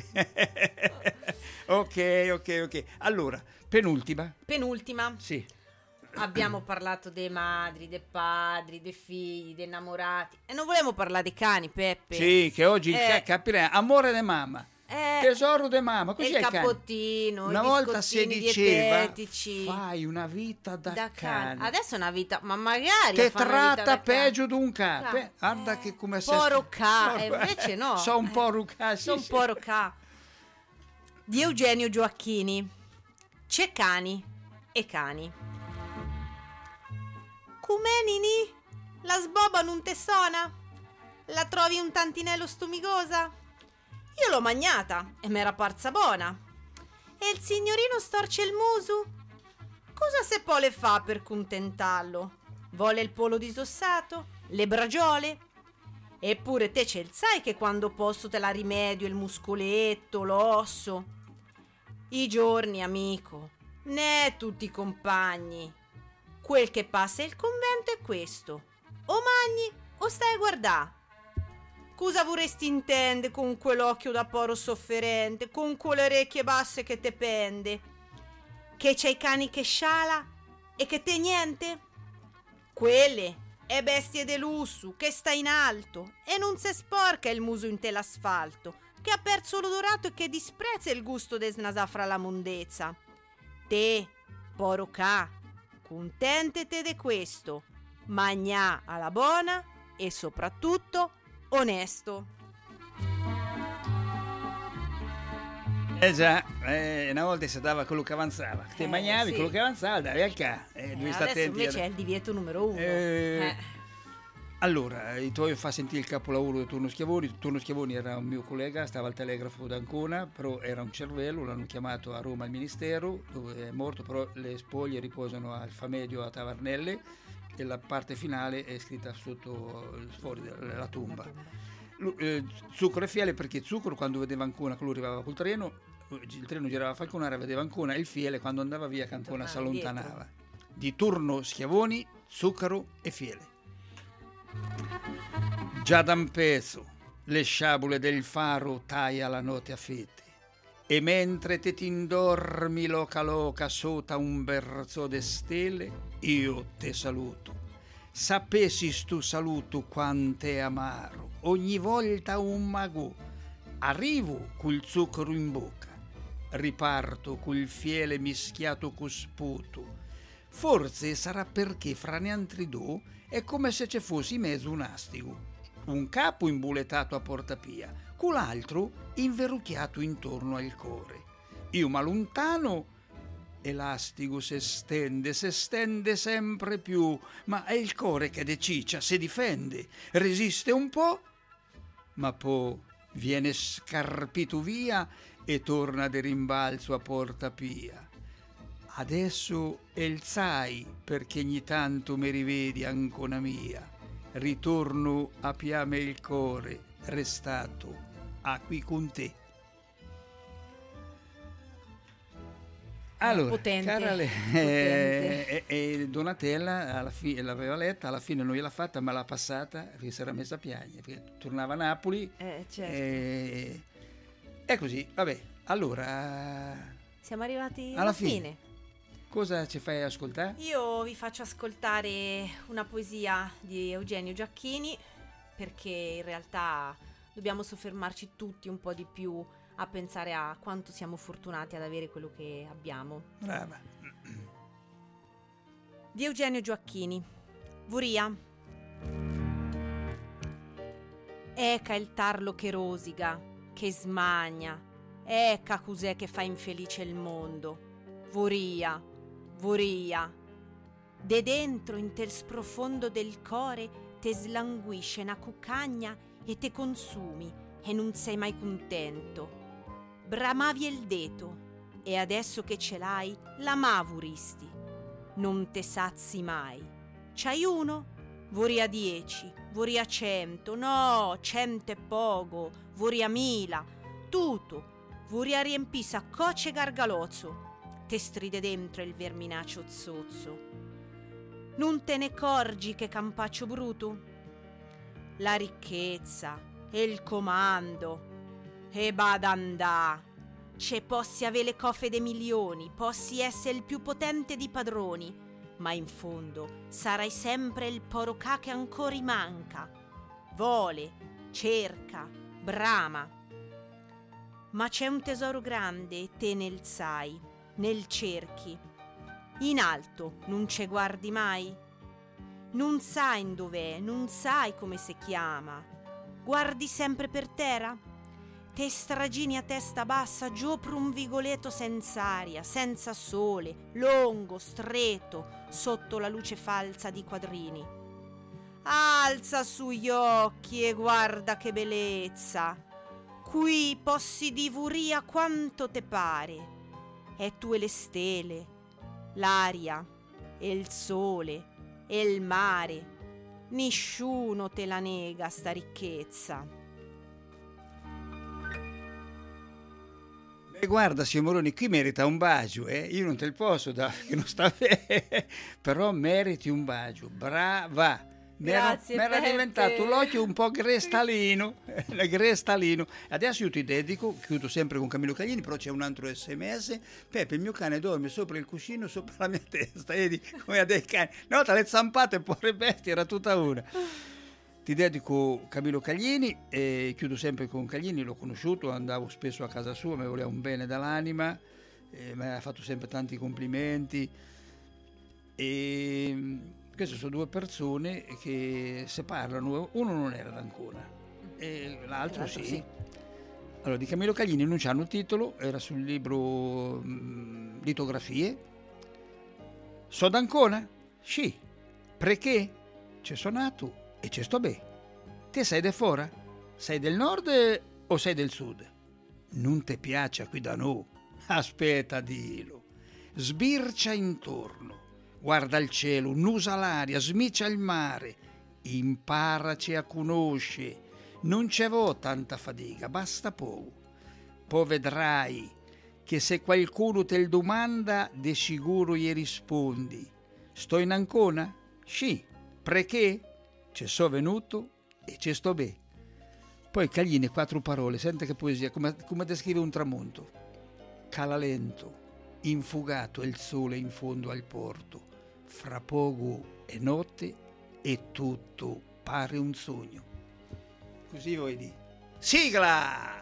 Ok. Allora, penultima. Sì. Abbiamo parlato dei madri, dei padri, dei figli, dei innamorati. E non volevamo parlare dei cani, Peppe. Sì, che oggi capirei. Amore di mamma. Tesoro di mamma, così il cappottino, una volta si diceva dietetici. Fai una vita da cane. Adesso è una vita, ma magari te tratta peggio di un cane. Guarda che come sei porca, invece no. Sono un porca, sono un porca. Di Eugenio Gioacchini. C'è cani e cani. Com'è Nini? La sboba non te sona? La trovi un tantinello stumigosa? Io l'ho magnata e m'era parsa buona. E il signorino storce il muso? Cosa se poi le fa per contentarlo? Vuole il polo disossato? Le bragiole? Eppure te ce il sai che quando posso te la rimedio il muscoletto, l'osso. I giorni, amico, né tutti i compagni. Quel che passa il convento è questo: o magni o stai a guardà. Cosa vorresti intende con quell'occhio da poro sofferente, con quelle orecchie basse che te pende? Che c'hai i cani che sciala e che te niente? Quelle è bestie de lusso che sta in alto e non se sporca il muso in te l'asfalto, che ha perso l'odorato e che disprezza il gusto de snasà fra la mondezza. Te, poro ca, contentete de questo, magnà alla buona e soprattutto onesto. Già, una volta si dava quello che avanzava. Te mangiavi quello che avanzava, davi al ca. Adesso invece è il divieto numero 1. Allora, i tuoi fa sentire il capolavoro di Turno Schiavoni. Turno Schiavoni era un mio collega, stava al telegrafo d'Ancona, però era un cervello, l'hanno chiamato a Roma al Ministero, dove è morto, però le spoglie riposano al Famedio a Tavarnelle e la parte finale è scritta sotto fuori della tomba. Zucchero e Fiele, perché Zucchero quando vedeva Ancona, che lui arrivava col treno, il treno girava a Falconara, vedeva Ancona, e il Fiele quando andava via Ancona si allontanava. Di Turno Schiavoni, Zucchero e Fiele. Già da un pezzo le sciabule del faro taia la notte a fette, e mentre te ti indormi loca loca sota un berzo de stelle, io te saluto. Sapessi stu saluto quant'è amaro, ogni volta un magò. Arrivo col zucchero in bocca, riparto col fiele mischiato co sputo. Forse sarà perché fra neantri due è come se ci fosse in mezzo un astigo, un capo imbuletato a portapia, con l'altro inverrucchiato intorno al core. Io m'allontano e l'astigo se stende sempre più, ma è il core che deciccia, se difende, resiste un po', ma poi viene scarpito via e torna di rimbalzo a portapia. Adesso el sai perché ogni tanto mi rivedi ancona mia, ritorno a piame il core restato a qui con te. Allora, potente, cara Donatella alla fine l'aveva letta, alla fine non gliel'ha fatta, ma l'ha passata perché si era messa a piangere, perché tornava a Napoli. Certo. È così, vabbè, allora siamo arrivati alla fine. Cosa ci fai ascoltare? Io vi faccio ascoltare una poesia di Eugenio Gioacchini, perché in realtà dobbiamo soffermarci tutti un po' di più a pensare a quanto siamo fortunati ad avere quello che abbiamo. Brava. Di Eugenio Gioacchini. Voria. Ecca il tarlo che rosiga, che smagna, ecca cos'è che fa infelice il mondo. Voria, de dentro in tel sprofondo del core te slanguisce una cuccagna e te consumi e non sei mai contento. Bramavi il deto e adesso che ce l'hai l'amavuristi. Non te sazi mai. C'hai uno? Vorrei a 10, vorrei a 100, no, 100 è poco, vorrei a 1000, tutto, vorrei a riempire saccocce e gargalozzo. Te stride dentro il verminaccio zozzo. Non te ne accorgi che campaccio bruto? La ricchezza e il comando e badandà. Ce possi avere le coffe dei milioni, possi essere il più potente di padroni, ma in fondo sarai sempre il porocà che ancora manca. Vole, cerca, brama. Ma c'è un tesoro grande e te nel sai, nel cerchi. In alto non ce guardi mai? Non sai dov'è, non sai come si chiama. Guardi sempre per terra? Te stragini a testa bassa giù per un vigoletto senza aria, senza sole, lungo, stretto, sotto la luce falsa di quadrini. Alza su gli occhi e guarda che bellezza. Qui possi divuria quanto te pare. E tu e le stelle, l'aria, e il sole, e il mare. Nessuno te la nega sta ricchezza. Guarda, signor Moroni, qui merita un bacio, io non te il posso dare, che non sta bene, però meriti un bacio, brava. Grazie, mi era diventato l'occhio un po' cristalino. Adesso io ti dedico, chiudo sempre con Camillo Caglini, però c'è un altro SMS. Peppe, il mio cane dorme sopra il cuscino, sopra la mia testa, vedi come ha dei cani. Nota le zampate, porre bestia, era tutta una. Ti dedico Camillo Caglini e chiudo sempre con Caglini, l'ho conosciuto, andavo spesso a casa sua, mi voleva un bene dall'anima, mi ha fatto sempre tanti complimenti e queste sono due persone che se parlano, uno non era d'Ancona e l'altro sì. Allora, di Camillo Caglini non c'hanno il titolo, era sul libro Litografie. So d'Ancona? Sì. Perché? C'è sonato e ci sto bene. Te sei de fora? Sei del nord o sei del sud? Non ti piace qui da noi? Aspetta, dillo. Sbircia intorno, guarda il cielo, nusa l'aria, smicia il mare, imparaci a conoscere. Non c'è tanta fatica, basta poco. Poi vedrai che se qualcuno te il domanda, de sicuro gli rispondi. Sto in Ancona? Sì. Perché? Ci sono venuto e ci sto bene. Poi Caglini, 4 parole, sente che poesia, come descrive un tramonto. Cala lento, infugato è il sole in fondo al porto, fra poco è notte e tutto pare un sogno. Così vuoi dire. Sigla!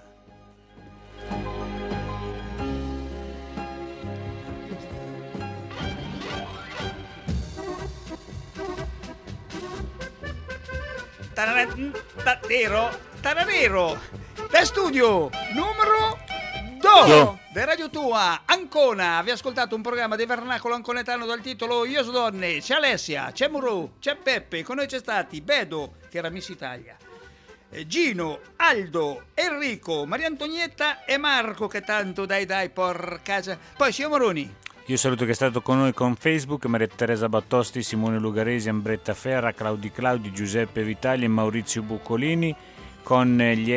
Tararero da studio numero 2 di Radio Tua Ancona. Vi ascoltato un programma di vernacolo anconetano dal titolo Io so donne. C'è Alessia, c'è Muru, c'è Peppe, con noi c'è stati Bedo, che era Miss Italia, Gino, Aldo, Enrico, Maria Antonietta e Marco, che tanto dai porca. Poi signor Moroni. Io saluto che è stato con noi con Facebook Maria Teresa Battosti, Simone Lugaresi, Ambretta Ferra, Claudi, Giuseppe Vitali e Maurizio Buccolini, con gli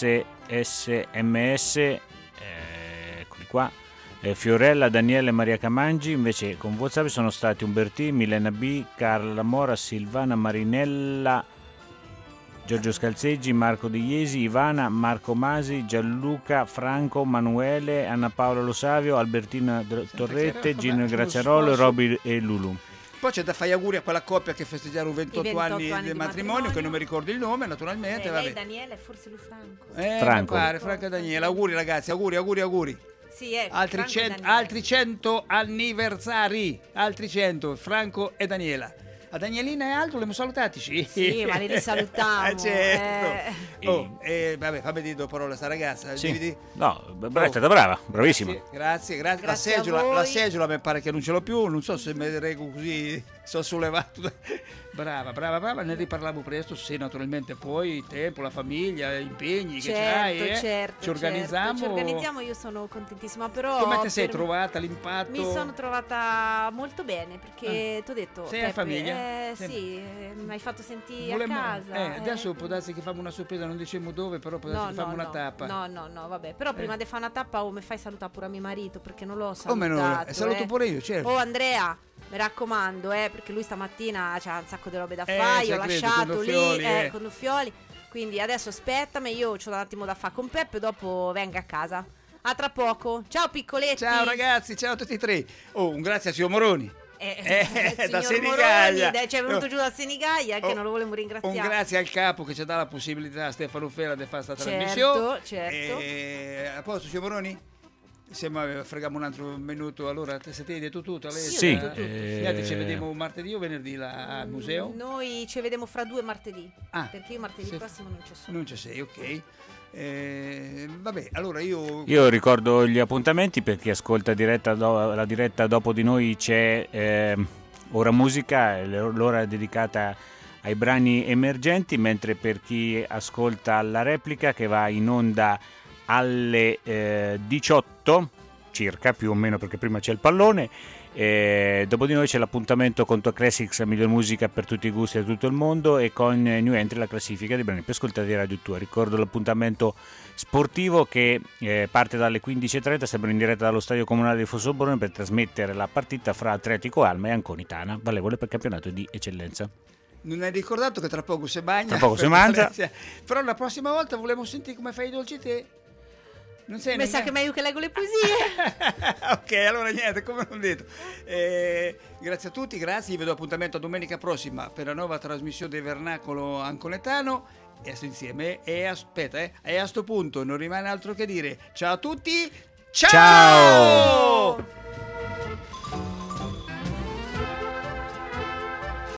SMS, eccoli qua, Fiorella, Daniele e Maria Camangi. Invece con WhatsApp sono stati Umbertì, Milena B, Carla Mora, Silvana Marinella, Giorgio Scalzeggi, Marco De Iesi, Ivana, Marco Masi, Gianluca, Franco, Manuele, Anna Paola Lo Savio, Albertina Torrette, Gino Graziarolo, Roby e Lulu. Poi c'è da fare gli auguri a quella coppia che festeggiarono 28 anni di matrimonio, che non mi ricordo il nome naturalmente. Lei Daniela e forse lui Franco. Franco. Franco e Daniela. Auguri ragazzi, auguri. Sì, ecco, altri 100 anniversari, altri 100, Franco e Daniela. A Danielina e altro li abbiamo salutati? Sì, ma li salutiamo. Certo. Vabbè, fammi dire due parole a sta ragazza. Sì. No, è stata brava, bravissima. Grazie. La seggiola mi pare che non ce l'ho più, non so se mi reggo così, sono sollevato Brava, ne riparliamo presto, se naturalmente poi tempo, la famiglia, impegni certo, che c'hai, certo, ci organizziamo. Ci organizziamo, io sono contentissima, però come ti sei trovata l'impatto? Mi sono trovata molto bene, perché ti ho detto, sei a famiglia? Sì, mi hai fatto sentire a casa. Adesso può darsi che facciamo una sorpresa, non diciamo dove, però può darsi che facciamo una tappa. No, vabbè, però prima di fare una tappa mi fai salutare pure a mio marito, perché non l'ho salutato. Come no? Saluto pure io, certo. Oh Andrea, mi raccomando, perché lui stamattina c'ha un sacco di robe da fare, io ho lasciato lì con Duffioli, quindi adesso aspettami, io c'ho un attimo da fare con Peppe, dopo venga a casa. A tra poco. Ciao piccoletti. Ciao ragazzi, ciao a tutti e tre. Un grazie a signor Moroni. Da Senigallia, ci è venuto giù da Senigallia, che non lo volevo ringraziare. Un grazie al capo che ci dà la possibilità, Stefano Ferra, di fare questa trasmissione. Certo. A posto, signor Moroni? Freghiamo un altro minuto. Allora, se ti hai detto tutto, lei sì. Ci vediamo martedì o venerdì là al museo? Noi ci vediamo fra 2 martedì. Perché io martedì prossimo non ci sono. Non ci sei, ok. Vabbè, allora io ricordo gli appuntamenti per chi ascolta la diretta dopo di noi. C'è Ora Musica, l'ora dedicata ai brani emergenti, mentre per chi ascolta la replica, che va in onda alle 18 circa, più o meno, perché prima c'è il pallone, dopo di noi c'è l'appuntamento con Top Classics, la miglior musica per tutti i gusti da tutto il mondo, e con New Entry la classifica dei brani più ascoltati di Radio 2. Ricordo l'appuntamento sportivo che parte dalle 15.30, sempre in diretta dallo Stadio Comunale di Fossoborone, per trasmettere la partita fra Atletico Alma e Anconitana, valevole per campionato di eccellenza. Non hai ricordato che tra poco si mangia? Tra poco si mangia. Però la prossima volta volevo sentire come fai i dolci te. Mi sa che è meglio che leggo le poesie. Ok, allora niente, come non detto. Grazie a tutti, grazie. Vi vedo appuntamento a domenica prossima per la nuova trasmissione del Vernacolo Anconetano. E insieme. E a sto punto non rimane altro che dire ciao a tutti. Ciao!